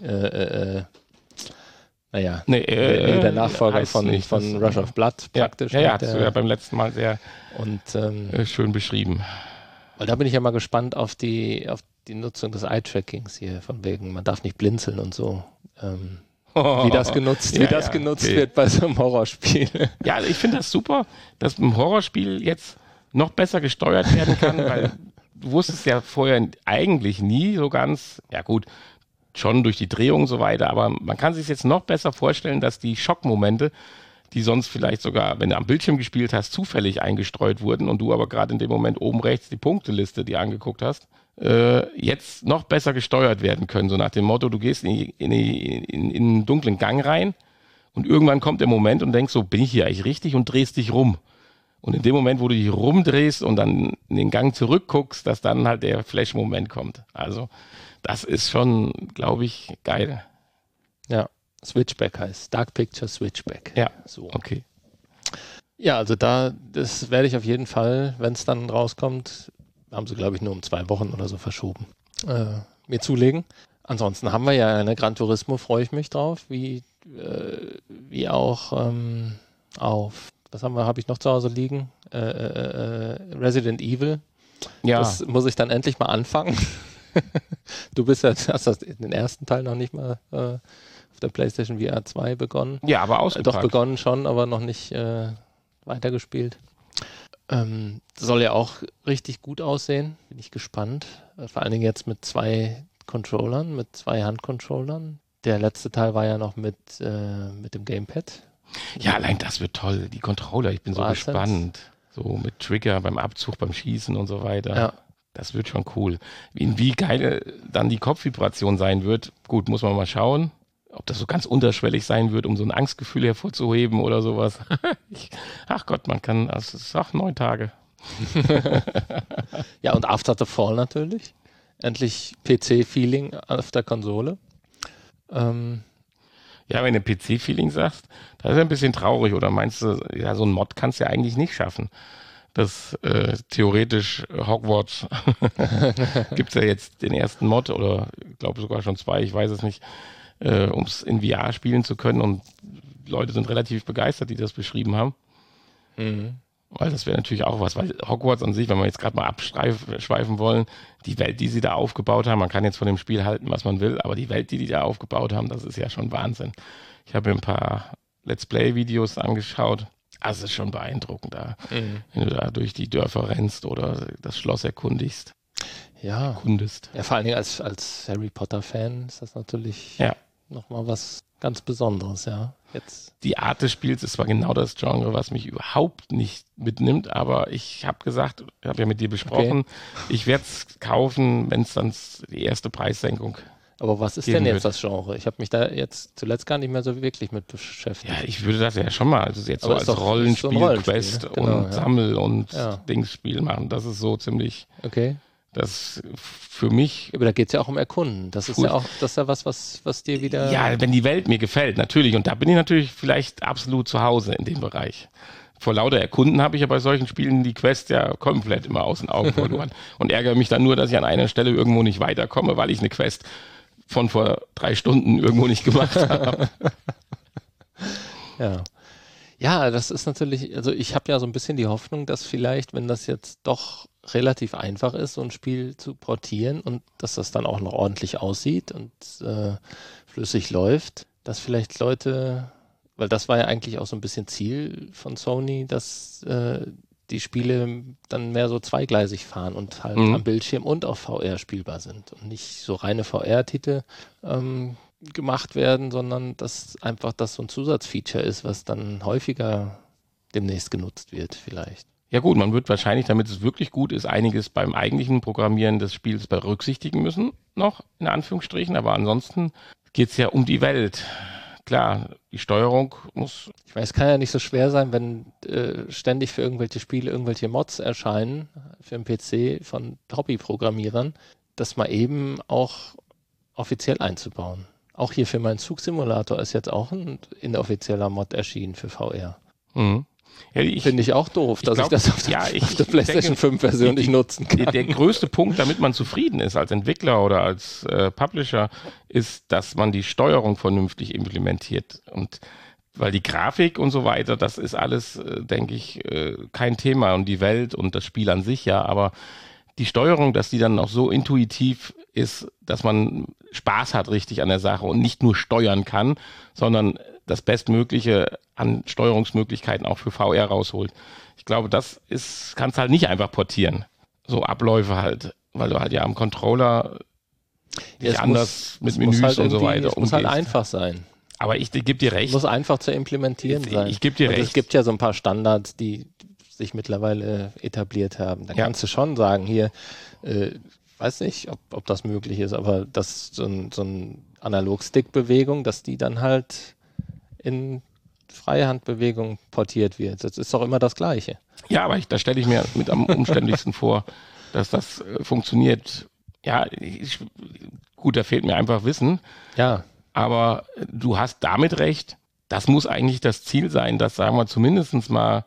Naja, der Nachfolger von Rush of Blood praktisch. Ja, hast du ja beim letzten Mal sehr schön beschrieben. Weil da bin ich ja mal gespannt auf die Nutzung des Eye-Trackings hier, von wegen, man darf nicht blinzeln und so. Wie das genutzt wird bei so einem Horrorspiel. Ja, ich finde das super, dass ein Horrorspiel jetzt noch besser gesteuert werden kann, weil du wusstest ja vorher eigentlich nie so ganz, ja gut, schon durch die Drehung und so weiter, aber man kann sich jetzt noch besser vorstellen, dass die Schockmomente, die sonst vielleicht sogar, wenn du am Bildschirm gespielt hast, zufällig eingestreut wurden und du aber gerade in dem Moment oben rechts die Punkteliste dir angeguckt hast, jetzt noch besser gesteuert werden können. So nach dem Motto, du gehst in einen dunklen Gang rein und irgendwann kommt der Moment und denkst so, bin ich hier eigentlich richtig, und drehst dich rum. Und in dem Moment, wo du dich rumdrehst und dann in den Gang zurückguckst, dass dann halt der Flash-Moment kommt. Also das ist schon, glaube ich, geil. Ja, Switchback heißt Dark Picture Switchback. Ja, so. Okay. Ja, also das werde ich auf jeden Fall, wenn es dann rauskommt, haben sie, glaube ich, nur um 2 Wochen oder so verschoben, mir zulegen. Ansonsten haben wir ja eine Gran Turismo, freue ich mich drauf, wie auch auf, was habe ich noch zu Hause liegen? Resident Evil. Ja. Das muss ich dann endlich mal anfangen. Du hast den ersten Teil noch nicht mal auf der PlayStation VR 2 begonnen. Ja, aber ausgepackt. Doch begonnen schon, aber noch nicht weitergespielt. Soll ja auch richtig gut aussehen, bin ich gespannt. Vor allen Dingen jetzt mit 2 Controllern, mit 2 Handcontrollern. Der letzte Teil war ja noch mit dem Gamepad. Ja, allein das wird toll. Die Controller, ich bin so gespannt. So mit Trigger beim Abzug, beim Schießen und so weiter. Ja. Das wird schon cool. Wie geil dann die Kopfvibration sein wird, gut, muss man mal schauen. Ob das so ganz unterschwellig sein wird, um so ein Angstgefühl hervorzuheben oder sowas. Ach Gott, es ist auch 9 Tage. Ja, und After the Fall natürlich. Endlich PC-Feeling auf der Konsole. Ja, wenn du PC-Feeling sagst, das ist ein bisschen traurig. Oder meinst du, ja, so ein Mod kannst du ja eigentlich nicht schaffen. Das theoretisch Hogwarts gibt es ja jetzt den ersten Mod oder ich glaube sogar schon 2, ich weiß es nicht, um es in VR spielen zu können, und Leute sind relativ begeistert, die das beschrieben haben. Mhm. Weil das wäre natürlich auch was, weil Hogwarts an sich, wenn wir jetzt gerade mal abschweifen wollen, die Welt, die sie da aufgebaut haben, man kann jetzt von dem Spiel halten, was man will, aber die Welt, die da aufgebaut haben, das ist ja schon Wahnsinn. Ich habe mir ein paar Let's Play-Videos angeschaut. Also es ist schon beeindruckend da, wenn du da durch die Dörfer rennst oder das Schloss erkundest. Ja, vor allen Dingen als Harry Potter-Fan ist das natürlich nochmal was ganz Besonderes, ja. Jetzt. Die Art des Spiels ist zwar genau das Genre, was mich überhaupt nicht mitnimmt, aber ich habe gesagt, ich habe ja mit dir besprochen, ich werde es kaufen, wenn es dann die erste Preissenkung. Aber was ist denn jetzt das Genre? Ich habe mich da jetzt zuletzt gar nicht mehr so wirklich mit beschäftigt. Ja, ich würde das ja schon mal, also jetzt so als Rollenspiel, Quest und Sammel- und Dingsspiel machen. Das ist so ziemlich, das für mich. Aber da geht es ja auch um Erkunden. Das ist ja auch, das ist ja was dir wieder. Ja, wenn die Welt mir gefällt, natürlich. Und da bin ich natürlich vielleicht absolut zu Hause in dem Bereich. Vor lauter Erkunden habe ich ja bei solchen Spielen die Quest ja komplett immer aus den Augen verloren. Und ärgere mich dann nur, dass ich an einer Stelle irgendwo nicht weiterkomme, weil ich eine Quest von vor 3 Stunden irgendwo nicht gemacht habe. Ja, das ist natürlich, also ich habe ja so ein bisschen die Hoffnung, dass vielleicht, wenn das jetzt doch relativ einfach ist, so ein Spiel zu portieren und dass das dann auch noch ordentlich aussieht und flüssig läuft, dass vielleicht Leute, weil das war ja eigentlich auch so ein bisschen Ziel von Sony, dass die Spiele dann mehr so zweigleisig fahren und halt am Bildschirm und auf VR spielbar sind und nicht so reine VR-Titel gemacht werden, sondern dass einfach das so ein Zusatzfeature ist, was dann häufiger demnächst genutzt wird vielleicht. Ja gut, man wird wahrscheinlich, damit es wirklich gut ist, einiges beim eigentlichen Programmieren des Spiels berücksichtigen müssen, noch in Anführungsstrichen, aber ansonsten geht es ja um die Welt. Klar, die Steuerung muss... Ich weiß, es kann ja nicht so schwer sein, wenn ständig für irgendwelche Spiele irgendwelche Mods erscheinen, für den PC von Hobbyprogrammierern, das mal eben auch offiziell einzubauen. Auch hier für meinen Zugsimulator ist jetzt auch ein inoffizieller Mod erschienen für VR. Mhm. Ja, finde ich auch doof, dass ich das auf der PlayStation 5 Version nicht nutzen kann. Der größte Punkt, damit man zufrieden ist als Entwickler oder als Publisher, ist, dass man die Steuerung vernünftig implementiert. Und weil die Grafik und so weiter, das ist alles, denke ich, kein Thema. Und die Welt und das Spiel an sich ja, aber die Steuerung, dass die dann auch so intuitiv ist, dass man Spaß hat richtig an der Sache und nicht nur steuern kann, sondern das Bestmögliche an Steuerungsmöglichkeiten auch für VR rausholt. Ich glaube, das kannst halt nicht einfach portieren. So Abläufe halt, weil du halt ja am Controller anders mit Menüs halt und so weiter umgehst. Es muss halt einfach sein. Aber ich gebe dir recht. Es muss einfach zu implementieren sein. Ich gebe dir recht. Es gibt ja so ein paar Standards, die sich mittlerweile etabliert haben. Da kannst du schon sagen, hier, weiß nicht, ob das möglich ist, aber dass so ein Analog-Stick-Bewegung, dass die dann halt in Freihandbewegung portiert wird. Das ist doch immer das Gleiche. Ja, aber da stelle ich mir mit am umständlichsten vor, dass das funktioniert. Ja, gut, da fehlt mir einfach Wissen. Ja. Aber du hast damit recht, das muss eigentlich das Ziel sein, dass, sagen wir, zumindest mal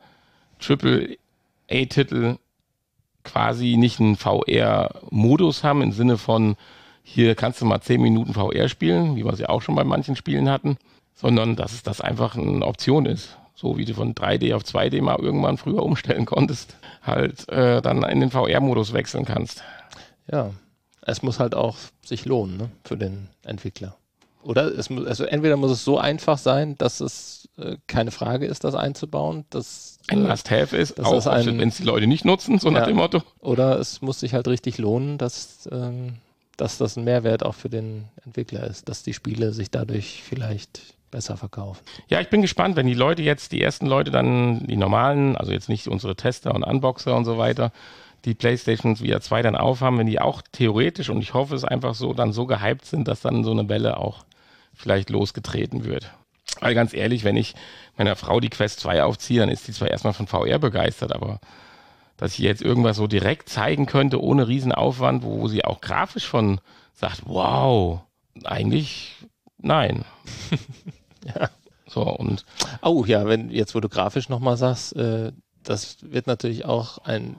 AAA-Titel quasi nicht einen VR-Modus haben, im Sinne von, hier kannst du mal 10 Minuten VR spielen, wie wir es ja auch schon bei manchen Spielen hatten, sondern dass das einfach eine Option ist. So wie du von 3D auf 2D mal irgendwann früher umstellen konntest, halt dann in den VR-Modus wechseln kannst. Ja, es muss halt auch sich lohnen, ne, für den Entwickler. Oder entweder muss es so einfach sein, dass es keine Frage ist, das einzubauen, dass ein Must-Have ist, auch wenn es die Leute nicht nutzen, so nach dem Motto. Oder es muss sich halt richtig lohnen, dass das ein Mehrwert auch für den Entwickler ist, dass die Spiele sich dadurch vielleicht besser verkaufen. Ja, ich bin gespannt, wenn die ersten Leute dann, die normalen, also jetzt nicht unsere Tester und Unboxer und so weiter, die PlayStation VR 2 dann aufhaben, wenn die auch theoretisch, und ich hoffe es einfach so, dann so gehypt sind, dass dann so eine Welle auch vielleicht losgetreten wird. Weil ganz ehrlich, wenn ich meiner Frau die Quest 2 aufziehe, dann ist die zwar erstmal von VR begeistert, aber dass ich jetzt irgendwas so direkt zeigen könnte, ohne Riesenaufwand, wo sie auch grafisch von sagt, wow, eigentlich nein. Ja. So, und oh ja, wo du grafisch nochmal sagst, das wird natürlich auch ein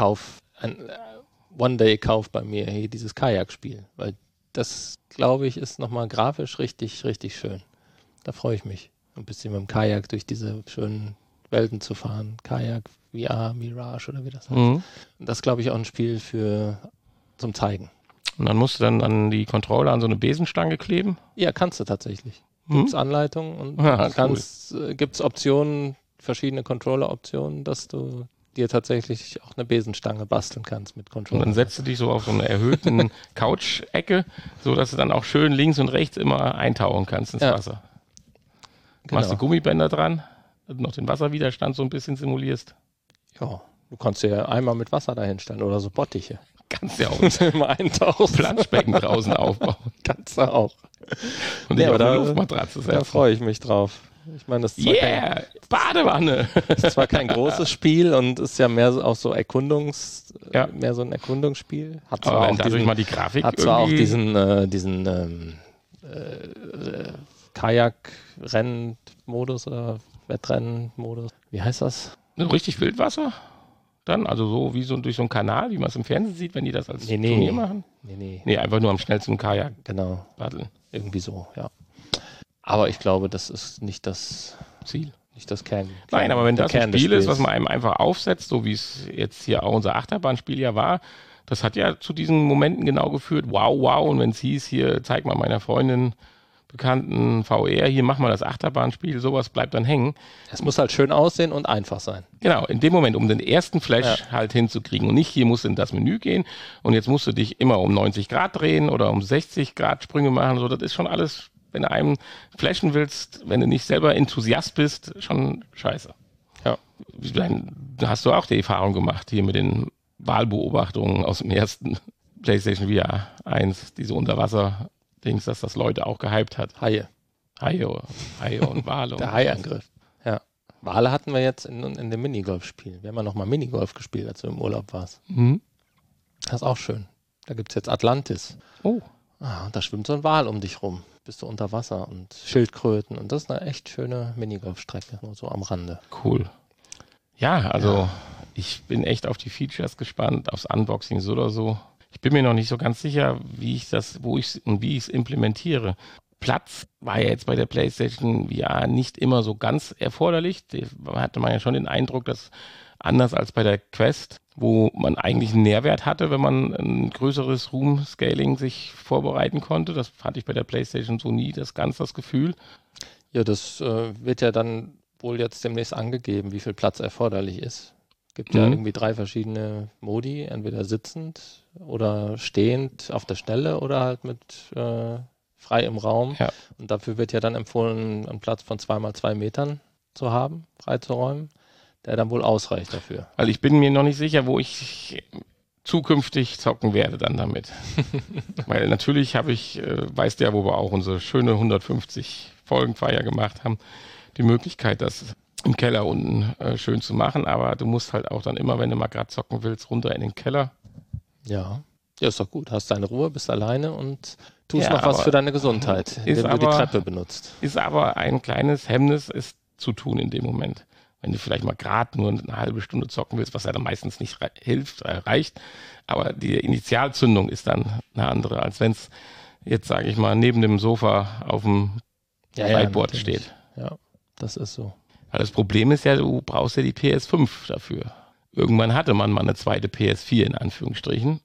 One-Day-Kauf bei mir, hier dieses Kajak-Spiel, weil das, glaube ich, ist nochmal grafisch richtig, richtig schön. Da freue ich mich, ein bisschen mit dem Kajak durch diese schönen Welten zu fahren. Kajak, VR, Mirage oder wie das heißt. Und das, glaube ich, auch ein Spiel zum Zeigen. Und dann musst du dann an die Controller an so eine Besenstange kleben? Ja, kannst du tatsächlich. Gibt es Anleitungen und gibt es Optionen, verschiedene Controller-Optionen, dass du dir tatsächlich auch eine Besenstange basteln kannst mit Controller. Und dann setzt du dich so auf so eine erhöhten Couch-Ecke, so dass du dann auch schön links und rechts immer eintauchen kannst ins Wasser. Genau. Machst du Gummibänder dran, dass du noch den Wasserwiderstand so ein bisschen simulierst. Ja, du kannst ja einmal mit Wasser dahinstellen oder so Bottiche. Kannst ja auch immer eintauchen. Planschbecken draußen aufbauen. Kannst du auch. Und nicht auf eine Luftmatratze setzen. Da freue ich mich drauf. Ich meine, das ist zwar Badewanne! Das ist zwar kein großes Spiel und ist ja mehr auch so mehr so ein Erkundungsspiel. Hat zwar auch mal die Grafik hat zwar auch diesen Kajak-Rennen-Modus oder Wettrennen-Modus. Wie heißt das? Richtig Wildwasser? Dann, also so wie durch so einen Kanal, wie man es im Fernsehen sieht, wenn die das als Turnier machen? Nee, einfach nur am schnellsten Kajak. Genau. Paddeln. Irgendwie so, ja. Aber ich glaube, das ist nicht das Ziel. Nicht das Kern. Nein, aber wenn das ein Spiel ist, was man einem einfach aufsetzt, so wie es jetzt hier auch unser Achterbahnspiel ja war, das hat ja zu diesen Momenten genau geführt. Wow. Und wenn es hieß, hier, zeig mal meiner Freundin, Bekannten, VR, hier, mach mal das Achterbahnspiel, sowas bleibt dann hängen. Es muss halt schön aussehen und einfach sein. Genau, in dem Moment, um den ersten Flash halt hinzukriegen und nicht, hier musst du in das Menü gehen und jetzt musst du dich immer um 90 Grad drehen oder um 60 Grad Sprünge machen, so, das ist schon alles, wenn du einem flashen willst, wenn du nicht selber Enthusiast bist, schon scheiße. Ja. Hast du auch die Erfahrung gemacht hier mit den Wahlbeobachtungen aus dem ersten PlayStation VR 1, diese Unterwasser-Dings, dass das Leute auch gehypt hat? Haie und Wale. Der Haiangriff. Ja. Wale hatten wir jetzt in dem Minigolf-Spiel. Wir haben ja nochmal Minigolf gespielt, als du im Urlaub warst. Mhm. Das ist auch schön. Da gibt es jetzt Atlantis. Oh. Und da schwimmt so ein Wal um dich rum. Bist du unter Wasser und Schildkröten. Und das ist eine echt schöne Minigolf-Strecke, nur so am Rande. Cool. Ja, also ich bin echt auf die Features gespannt, aufs Unboxing so oder so. Ich bin mir noch nicht so ganz sicher, wie ich es implementiere. Platz war ja jetzt bei der PlayStation VR nicht immer so ganz erforderlich. Da hatte man ja schon den Eindruck, dass anders als bei der Quest, wo man eigentlich einen Nährwert hatte, wenn man ein größeres Room-Scaling sich vorbereiten konnte. Das hatte ich bei der PlayStation so nie das Gefühl. Ja, das wird ja dann wohl jetzt demnächst angegeben, wie viel Platz erforderlich ist. Es gibt ja irgendwie 3 verschiedene Modi, entweder sitzend oder stehend auf der Stelle oder halt mit frei im Raum. Ja. Und dafür wird ja dann empfohlen, einen Platz von 2x2 Metern zu haben, freizuräumen, der dann wohl ausreicht dafür. Also ich bin mir noch nicht sicher, wo ich zukünftig zocken werde dann damit. Weil natürlich weißt du ja, wo wir auch unsere schöne 150 Folgenfeier gemacht haben, die Möglichkeit, das im Keller unten schön zu machen, aber du musst halt auch dann immer, wenn du mal gerade zocken willst, runter in den Keller. Ja, ist doch gut. Hast deine Ruhe, bist alleine und tust noch was für deine Gesundheit, indem du die Treppe benutzt. Ist aber ein kleines Hemmnis, es zu tun in dem Moment. Wenn du vielleicht mal gerade nur eine halbe Stunde zocken willst, was ja dann meistens nicht reicht, aber die Initialzündung ist dann eine andere, als wenn es jetzt, sage ich mal, neben dem Sofa auf dem Sideboard steht. Ja, das ist so. Weil das Problem ist ja, du brauchst ja die PS5 dafür. Irgendwann hatte man mal eine zweite PS4 in Anführungsstrichen.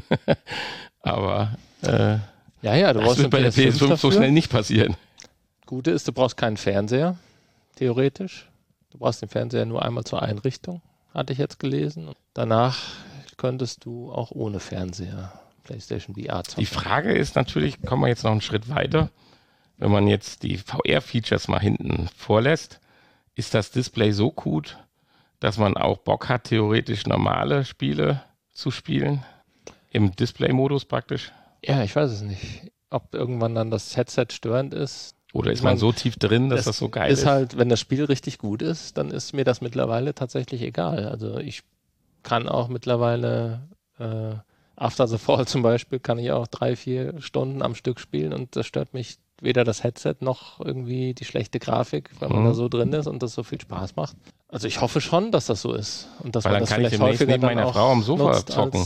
Aber du das wird bei der PS5 dafür so schnell nicht passieren. Gute ist, du brauchst keinen Fernseher, theoretisch. Du brauchst den Fernseher nur einmal zur Einrichtung, hatte ich jetzt gelesen. Und danach könntest du auch ohne Fernseher PlayStation VR zocken. Die Frage ist natürlich, kommen wir jetzt noch einen Schritt weiter, wenn man jetzt die VR-Features mal hinten vorlässt, ist das Display so gut, dass man auch Bock hat, theoretisch normale Spiele zu spielen? Im Display-Modus praktisch? Ja, ich weiß es nicht. Ob irgendwann dann das Headset störend ist. Oder ist man so tief drin, dass das so geil ist? Ist halt, wenn das Spiel richtig gut ist, dann ist mir das mittlerweile tatsächlich egal. Also ich kann auch mittlerweile After the Fall zum Beispiel, kann ich auch 3-4 Stunden am Stück spielen und das stört mich weder das Headset noch irgendwie die schlechte Grafik, weil man da so drin ist und das so viel Spaß macht. Also ich hoffe schon, dass das so ist. Und dass weil man dann das kann ich vielleicht demnächst häufiger neben meiner Frau am Sofa zocken.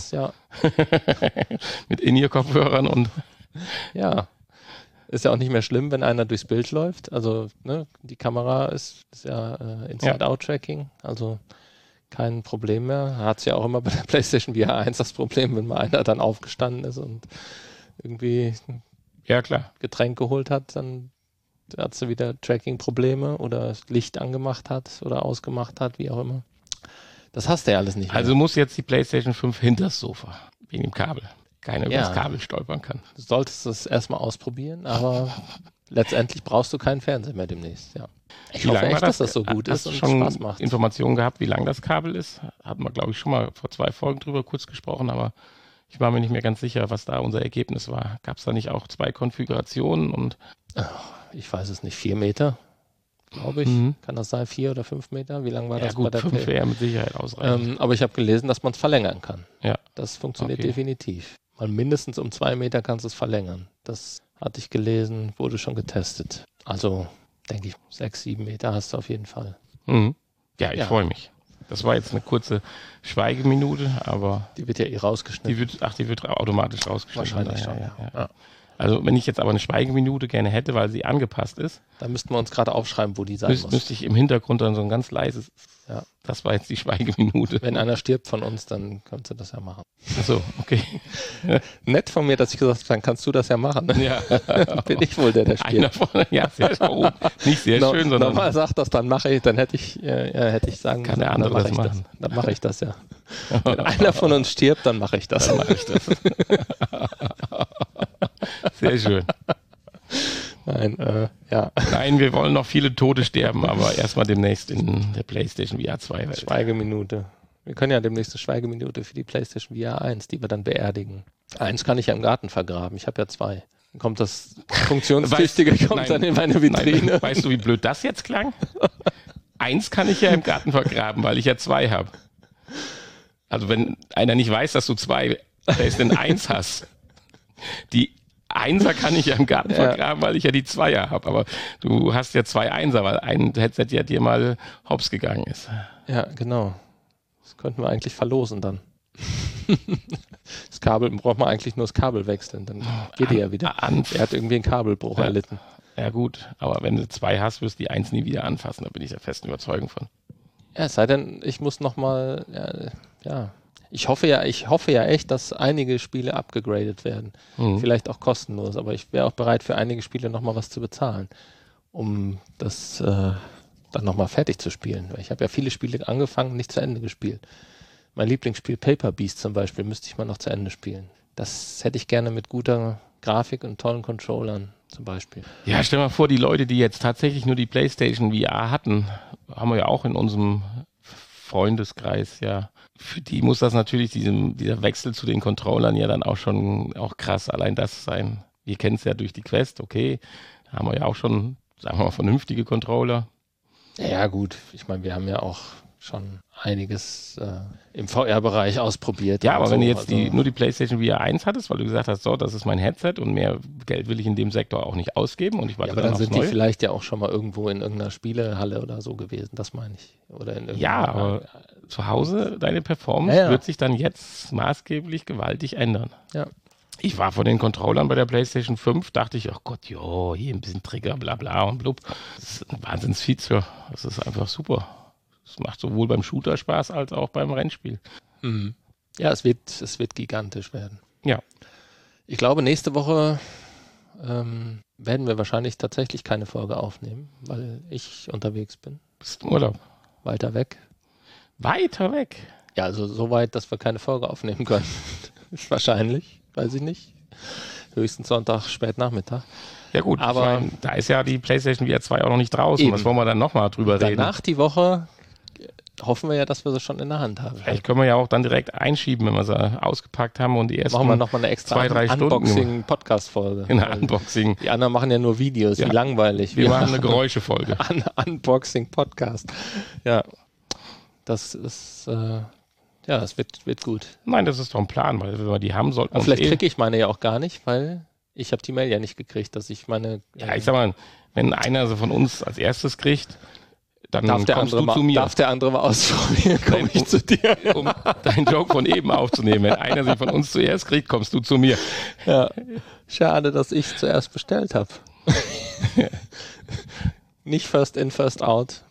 Mit In-Ear-Kopfhörern und... Ja. Ist ja auch nicht mehr schlimm, wenn einer durchs Bild läuft. Also die Kamera ist ja Inside-Out-Tracking, also kein Problem mehr. Hat es ja auch immer bei der PlayStation VR 1 das Problem, wenn mal einer dann aufgestanden ist und irgendwie Getränk geholt hat, dann hat sie wieder Tracking-Probleme oder das Licht angemacht hat oder ausgemacht hat, wie auch immer. Das hast du ja alles nicht mehr. Also muss jetzt die PlayStation 5 hinter das Sofa, wegen dem Kabel. Keiner über das Kabel stolpern kann. Du solltest es erstmal ausprobieren, aber letztendlich brauchst du keinen Fernseher mehr demnächst, ja. Ich hoffe echt, dass das so gut ist und Spaß macht. Informationen gehabt, wie lang das Kabel ist? Hatten wir, glaube ich, schon mal vor 2 Folgen drüber kurz gesprochen, aber ich war mir nicht mehr ganz sicher, was da unser Ergebnis war. Gab es da nicht auch 2 Konfigurationen? Und ich weiß es nicht, 4 Meter, glaube ich. Kann das sein, 4 oder 5 Meter? Wie lang war das gut, bei der 5 wäre mit Sicherheit ausreichend. Aber ich habe gelesen, dass man es verlängern kann. Ja. Das funktioniert definitiv. Mal mindestens um 2 Meter kannst du es verlängern. Das hatte ich gelesen, wurde schon getestet. Also denke ich, 6, 7 Meter hast du auf jeden Fall. Ja, ich freue mich. Das war jetzt eine kurze Schweigeminute, aber... Die wird ja rausgeschnitten. Die wird automatisch rausgeschnitten. Wahrscheinlich schon, ja. Also wenn ich jetzt aber eine Schweigeminute gerne hätte, weil sie angepasst ist... Da müssten wir uns gerade aufschreiben, wo die sein muss. Müsste ich im Hintergrund dann so ein ganz leises... Ja. Das war jetzt die Schweigeminute. Wenn einer stirbt von uns, dann kannst du das ja machen. Achso, okay. Nett von mir, dass ich gesagt habe, dann kannst du das ja machen. Ja. Bin ich wohl der stirbt. Einer von, ja, sehr schön. Nicht sehr schön, sondern... Nochmal sagt das, dann mache ich, dann hätte ich sagen kann der andere das machen. Dann mache ich das ja. Wenn einer von uns stirbt, dann mache ich das. Dann mache ich das. Sehr schön. Nein, ja. Nein, wir wollen noch viele Tote sterben, aber erstmal demnächst in der PlayStation VR 2 Welt. Schweigeminute. Wir können ja demnächst eine Schweigeminute für die PlayStation VR 1, die wir dann beerdigen. 1 kann ich ja im Garten vergraben, ich habe ja 2. Dann kommt das Funktionstüchtige dann in meine Vitrine. Nein, weißt du, wie blöd das jetzt klang? 1 kann ich ja im Garten vergraben, weil ich ja 2 habe. Also wenn einer nicht weiß, dass du 2 PlayStation 1 hast, die 1er kann ich ja im Garten vergraben, weil ich ja die 2er habe. Aber du hast ja 2 1er, weil ein Headset ja dir mal hops gegangen ist. Ja, genau. Das könnten wir eigentlich verlosen dann. Das Kabel, braucht man eigentlich nur das Kabel wechseln, dann geht er ja wieder. Er hat irgendwie einen Kabelbruch erlitten. Ja gut, aber wenn du 2 hast, wirst du die 1 nie wieder anfassen, da bin ich der festen Überzeugung von. Ja, es sei denn, ich muss nochmal, Ich hoffe ja echt, dass einige Spiele abgegradet werden. Vielleicht auch kostenlos, aber ich wäre auch bereit, für einige Spiele nochmal was zu bezahlen, um das dann nochmal fertig zu spielen. Ich habe ja viele Spiele angefangen, nicht zu Ende gespielt. Mein Lieblingsspiel Paper Beast zum Beispiel müsste ich mal noch zu Ende spielen. Das hätte ich gerne mit guter Grafik und tollen Controllern zum Beispiel. Ja, stell mal vor, die Leute, die jetzt tatsächlich nur die PlayStation VR hatten, haben wir ja auch in unserem Freundeskreis, ja. Für die muss das natürlich, dieser Wechsel zu den Controllern ja dann auch schon auch krass allein das sein. Wir kennen es ja durch die Quest, okay, da haben wir ja auch schon, sagen wir mal, vernünftige Controller. Ja gut, ich meine, wir haben ja auch schon einiges im VR-Bereich ausprobiert. Ja, aber wenn du jetzt nur die PlayStation VR 1 hattest, weil du gesagt hast, so, das ist mein Headset und mehr Geld will ich in dem Sektor auch nicht ausgeben und ich warte aber dann sind die vielleicht ja auch schon mal irgendwo in irgendeiner Spielehalle oder so gewesen, das meine ich. Oder in aber zu Hause, deine Performance wird sich dann jetzt maßgeblich gewaltig ändern. Ja. Ich war von den Controllern bei der PlayStation 5, dachte ich, oh Gott, jo, hier ein bisschen Trigger, bla bla und blub. Das ist ein Wahnsinns-Feature. Das ist einfach super. Das macht sowohl beim Shooter Spaß als auch beim Rennspiel. Mhm. Ja, es wird gigantisch werden. Ja. Ich glaube, nächste Woche werden wir wahrscheinlich tatsächlich keine Folge aufnehmen, weil ich unterwegs bin. Bist im Urlaub? Weiter weg. Weiter weg? Ja, also so weit, dass wir keine Folge aufnehmen können. Wahrscheinlich, weiß ich nicht. Höchstens Sonntag, Spätnachmittag. Ja gut, aber ich mein, da ist ja die PlayStation VR 2 auch noch nicht draußen. Was wollen wir dann nochmal drüber reden? Danach die Woche hoffen wir ja, dass wir sie schon in der Hand haben. Vielleicht können wir ja auch dann direkt einschieben, wenn wir sie ausgepackt haben und die ersten machen wir nochmal eine extra 2-3 Stunden Unboxing-Podcast-Folge. Eine Unboxing. Die anderen machen ja nur Videos, wie langweilig. Wir machen eine Geräuschefolge. Unboxing-Podcast. Ja, das ist, es wird gut. Nein, das ist doch ein Plan, weil wenn wir die haben, sollten wir uns vielleicht kriege ich meine ja auch gar nicht, weil ich habe die Mail ja nicht gekriegt, dass ich meine... Ja, ich sag mal, wenn einer sie von uns als erstes kriegt, dann kommst du zu mir. Darf der andere mal ausprobieren, komme ich zu dir. Um deinen Joke von eben aufzunehmen. Wenn einer sie von uns zuerst kriegt, kommst du zu mir. Ja, schade, dass ich zuerst bestellt habe. Nicht first in, first out.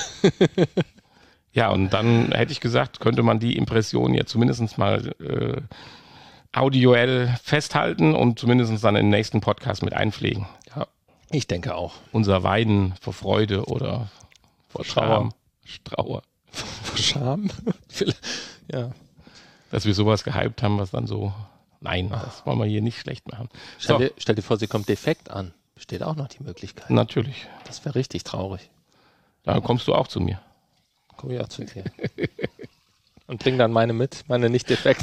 Ja, und dann hätte ich gesagt, könnte man die Impression ja zumindest mal audioell festhalten und zumindest dann in den nächsten Podcast mit einpflegen. Ja, ich denke auch. Unser Weinen vor Freude oder vor Scham. Strauer. Vor Scham? Ja. Dass wir sowas gehypt haben, was dann so, nein, das wollen wir hier nicht schlecht machen. Stell dir vor, sie kommt defekt an. Besteht auch noch die Möglichkeit. Natürlich. Das wäre richtig traurig. Dann kommst du auch zu mir. Komme ich auch zu dir. Und bring dann meine mit, meine nicht defekt.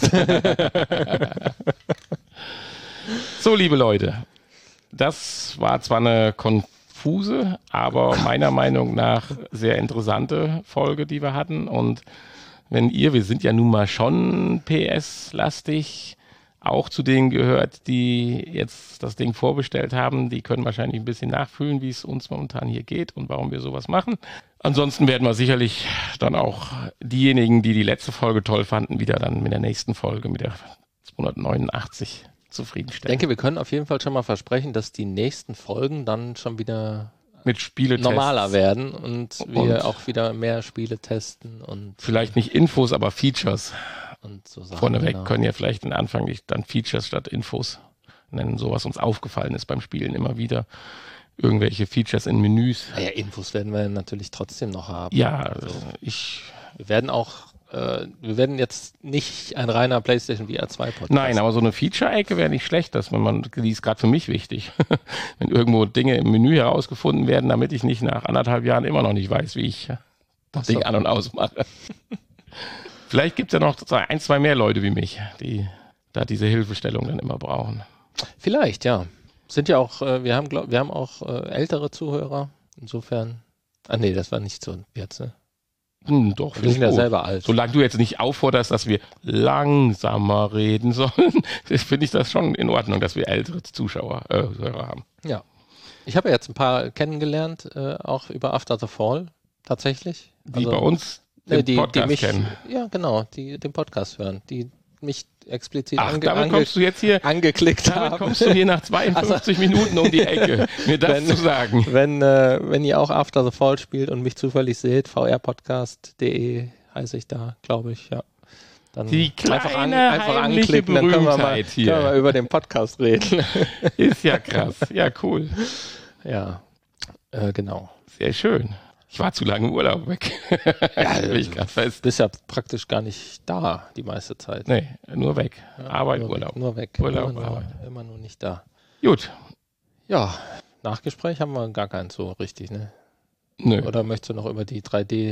So, liebe Leute, das war zwar eine konfuse, aber meiner Meinung nach sehr interessante Folge, die wir hatten. Und wenn wir sind ja nun mal schon PS-lastig, auch zu denen gehört, die jetzt das Ding vorbestellt haben, die können wahrscheinlich ein bisschen nachfühlen, wie es uns momentan hier geht und warum wir sowas machen. Ansonsten werden wir sicherlich dann auch diejenigen, die letzte Folge toll fanden, wieder dann mit der nächsten Folge, mit der 289 zufriedenstellen. Ich denke, wir können auf jeden Fall schon mal versprechen, dass die nächsten Folgen dann schon wieder mit Spieletests normaler werden und wir auch wieder mehr Spiele testen. Und vielleicht nicht Infos, aber Features. Und so Sachen, vorneweg können ja vielleicht den Anfang nicht dann Features statt Infos nennen, so was uns aufgefallen ist beim Spielen immer wieder. Irgendwelche Features in Menüs. Naja, Infos werden wir natürlich trotzdem noch haben. Ja, also, wir werden auch wir werden jetzt nicht ein reiner PlayStation VR 2 Podcast. Nein, aber so eine Feature-Ecke wäre nicht schlecht, die ist gerade für mich wichtig. Wenn irgendwo Dinge im Menü herausgefunden werden, damit ich nicht nach 1,5 Jahren immer noch nicht weiß, wie ich das Ding an- und ausmache. Vielleicht gibt es ja noch 1, 2 mehr Leute wie mich, die da diese Hilfestellung dann immer brauchen. Vielleicht, ja. Sind ja auch, wir haben auch ältere Zuhörer. Insofern. Nee, das war nicht so jetzt, ne? Doch, wir sind ja selber alt. Solange du jetzt nicht aufforderst, dass wir langsamer reden sollen, finde ich das schon in Ordnung, dass wir ältere Hörer haben. Ja. Ich habe ja jetzt ein paar kennengelernt, auch über After the Fall, tatsächlich. Die bei uns den Podcast mich kennen. Ja, genau, die den Podcast hören, die mich explizit damit kommst du jetzt hier angeklickt damit haben. Kommst du hier nach 52 Minuten um die Ecke, mir das zu sagen. Wenn ihr auch After the Fall spielt und mich zufällig seht, vrpodcast.de heiße ich da, glaube ich, ja. Dann die kleine, einfach anklicken, dann können wir über den Podcast reden. Ist ja krass, ja cool. Ja, genau. Sehr schön. Ich war zu lange im Urlaub weg. Ja, bist ja praktisch gar nicht da die meiste Zeit. Nee, nur weg. Ja, Arbeit, nur Urlaub. Nur weg. Urlaub, Arbeit. Immer nur nicht da. Gut. Ja, Nachgespräch haben wir gar keinen so richtig, ne? Nö. Oder möchtest du noch über den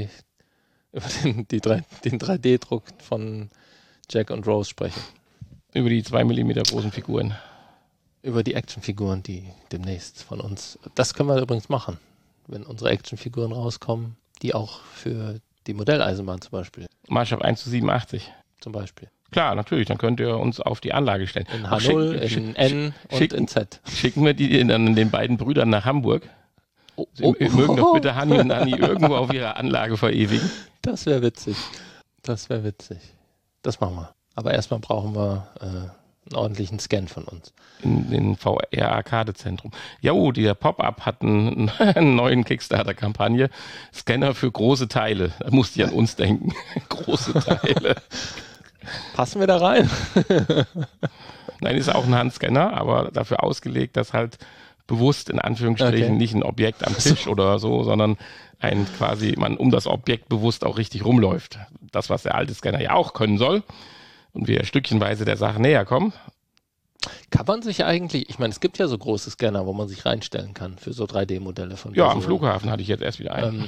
3D-Druck von Jack und Rose sprechen? Über die 2 mm großen Figuren. Über die Actionfiguren, die demnächst von uns. Das können wir übrigens machen, wenn unsere Actionfiguren rauskommen, die auch für die Modelleisenbahn zum Beispiel. Maßstab 1:87. Zum Beispiel. Klar, natürlich, dann könnt ihr uns auf die Anlage stellen. In H0, in N und in Z. Schicken wir die dann den beiden Brüdern nach Hamburg. Sie mögen doch bitte Hanni und Nanni irgendwo auf ihrer Anlage verewigen. Das wäre witzig. Das machen wir. Aber erstmal brauchen wir einen ordentlichen Scan von uns. In den VR-Arcade-Zentrum. Der Pop-Up hat einen neuen Kickstarter-Kampagne. Scanner für große Teile. Da musste ich an uns denken. Große Teile. Passen wir da rein? Nein, ist auch ein Handscanner, aber dafür ausgelegt, dass halt bewusst in Anführungsstrichen nicht ein Objekt am Tisch oder so, sondern man um das Objekt bewusst auch richtig rumläuft. Das, was der alte Scanner ja auch können soll. Und wir stückchenweise der Sache näher kommen. Kann man sich eigentlich, ich meine, es gibt ja so große Scanner, wo man sich reinstellen kann für so 3D-Modelle von Ja, am Flughafen hatte ich jetzt erst wieder einen.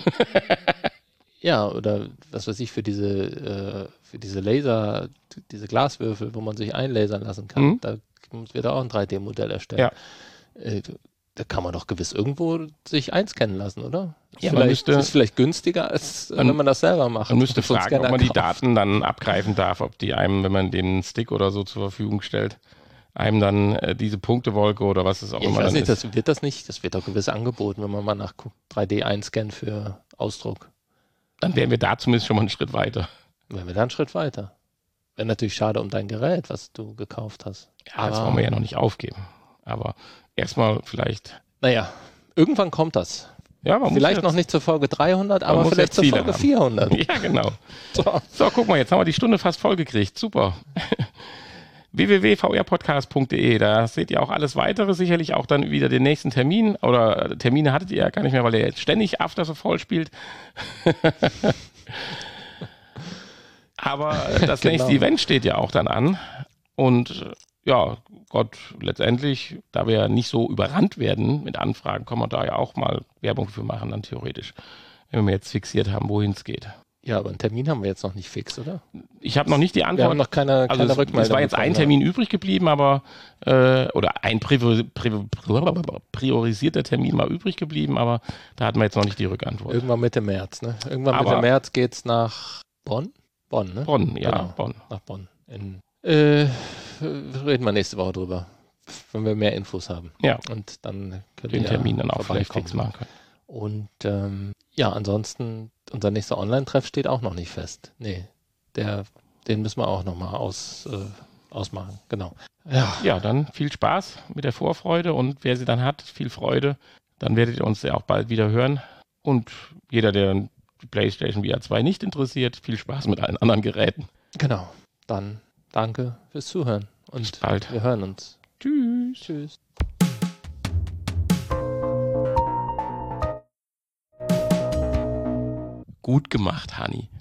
Ja, oder was weiß ich, für diese Laser, diese Glaswürfel, wo man sich einlasern lassen kann. Da wird auch ein 3D-Modell erstellen. Ja. Da kann man doch gewiss irgendwo sich einscannen lassen, oder? Ja, ist vielleicht günstiger, als wenn man das selber macht. Man müsste fragen, ob man die Daten dann abgreifen darf, ob die einem, wenn man den Stick oder so zur Verfügung stellt, einem dann diese Punktewolke oder was es auch immer dann ist. Das wird doch gewiss angeboten, wenn man mal nach 3D einscannt für Ausdruck. Dann wären wir da zumindest schon mal einen Schritt weiter. Wären wir da einen Schritt weiter. Wäre natürlich schade um dein Gerät, was du gekauft hast. Ja, das wollen wir ja noch nicht aufgeben. Aber erstmal vielleicht. Naja, irgendwann kommt das. Ja, vielleicht noch nicht zur Folge 300, aber vielleicht zur Folge 400. Ja, genau. So, guck mal, jetzt haben wir die Stunde fast voll gekriegt. Super. www.vrpodcast.de, da seht ihr auch alles weitere, sicherlich auch dann wieder den nächsten Termin. Oder Termine hattet ihr ja gar nicht mehr, weil ihr jetzt ständig After the Fall spielt. Aber das nächste Event steht ja auch dann an. Und ja, Gott, letztendlich, da wir ja nicht so überrannt werden mit Anfragen, kann man da ja auch mal Werbung für machen, dann theoretisch, wenn wir jetzt fixiert haben, wohin es geht. Ja, aber einen Termin haben wir jetzt noch nicht fix, oder? Ich habe noch nicht die Antwort. Wir haben noch keine Rückmeldung. Es war jetzt ein Termin übrig geblieben, aber oder ein priorisierter Termin mal übrig geblieben, aber da hatten wir jetzt noch nicht die Rückantwort. Irgendwann Mitte März, ne? Mitte März geht's nach Bonn? Bonn, ne? Bonn, ja, genau. Bonn. Nach Bonn. Reden wir nächste Woche drüber, wenn wir mehr Infos haben. Ja. Und dann können wir den Termin dann auch vielleicht fix machen können. Und ansonsten, unser nächster Online-Treff steht auch noch nicht fest. Nee, den müssen wir auch nochmal ausmachen. Genau. Ja, dann viel Spaß mit der Vorfreude und wer sie dann hat, viel Freude. Dann werdet ihr uns ja auch bald wieder hören. Und jeder, der die PlayStation VR 2 nicht interessiert, viel Spaß mit allen anderen Geräten. Genau. Dann danke fürs Zuhören. Und bis bald. Wir hören uns. Tschüss. Tschüss. Gut gemacht, Hanni.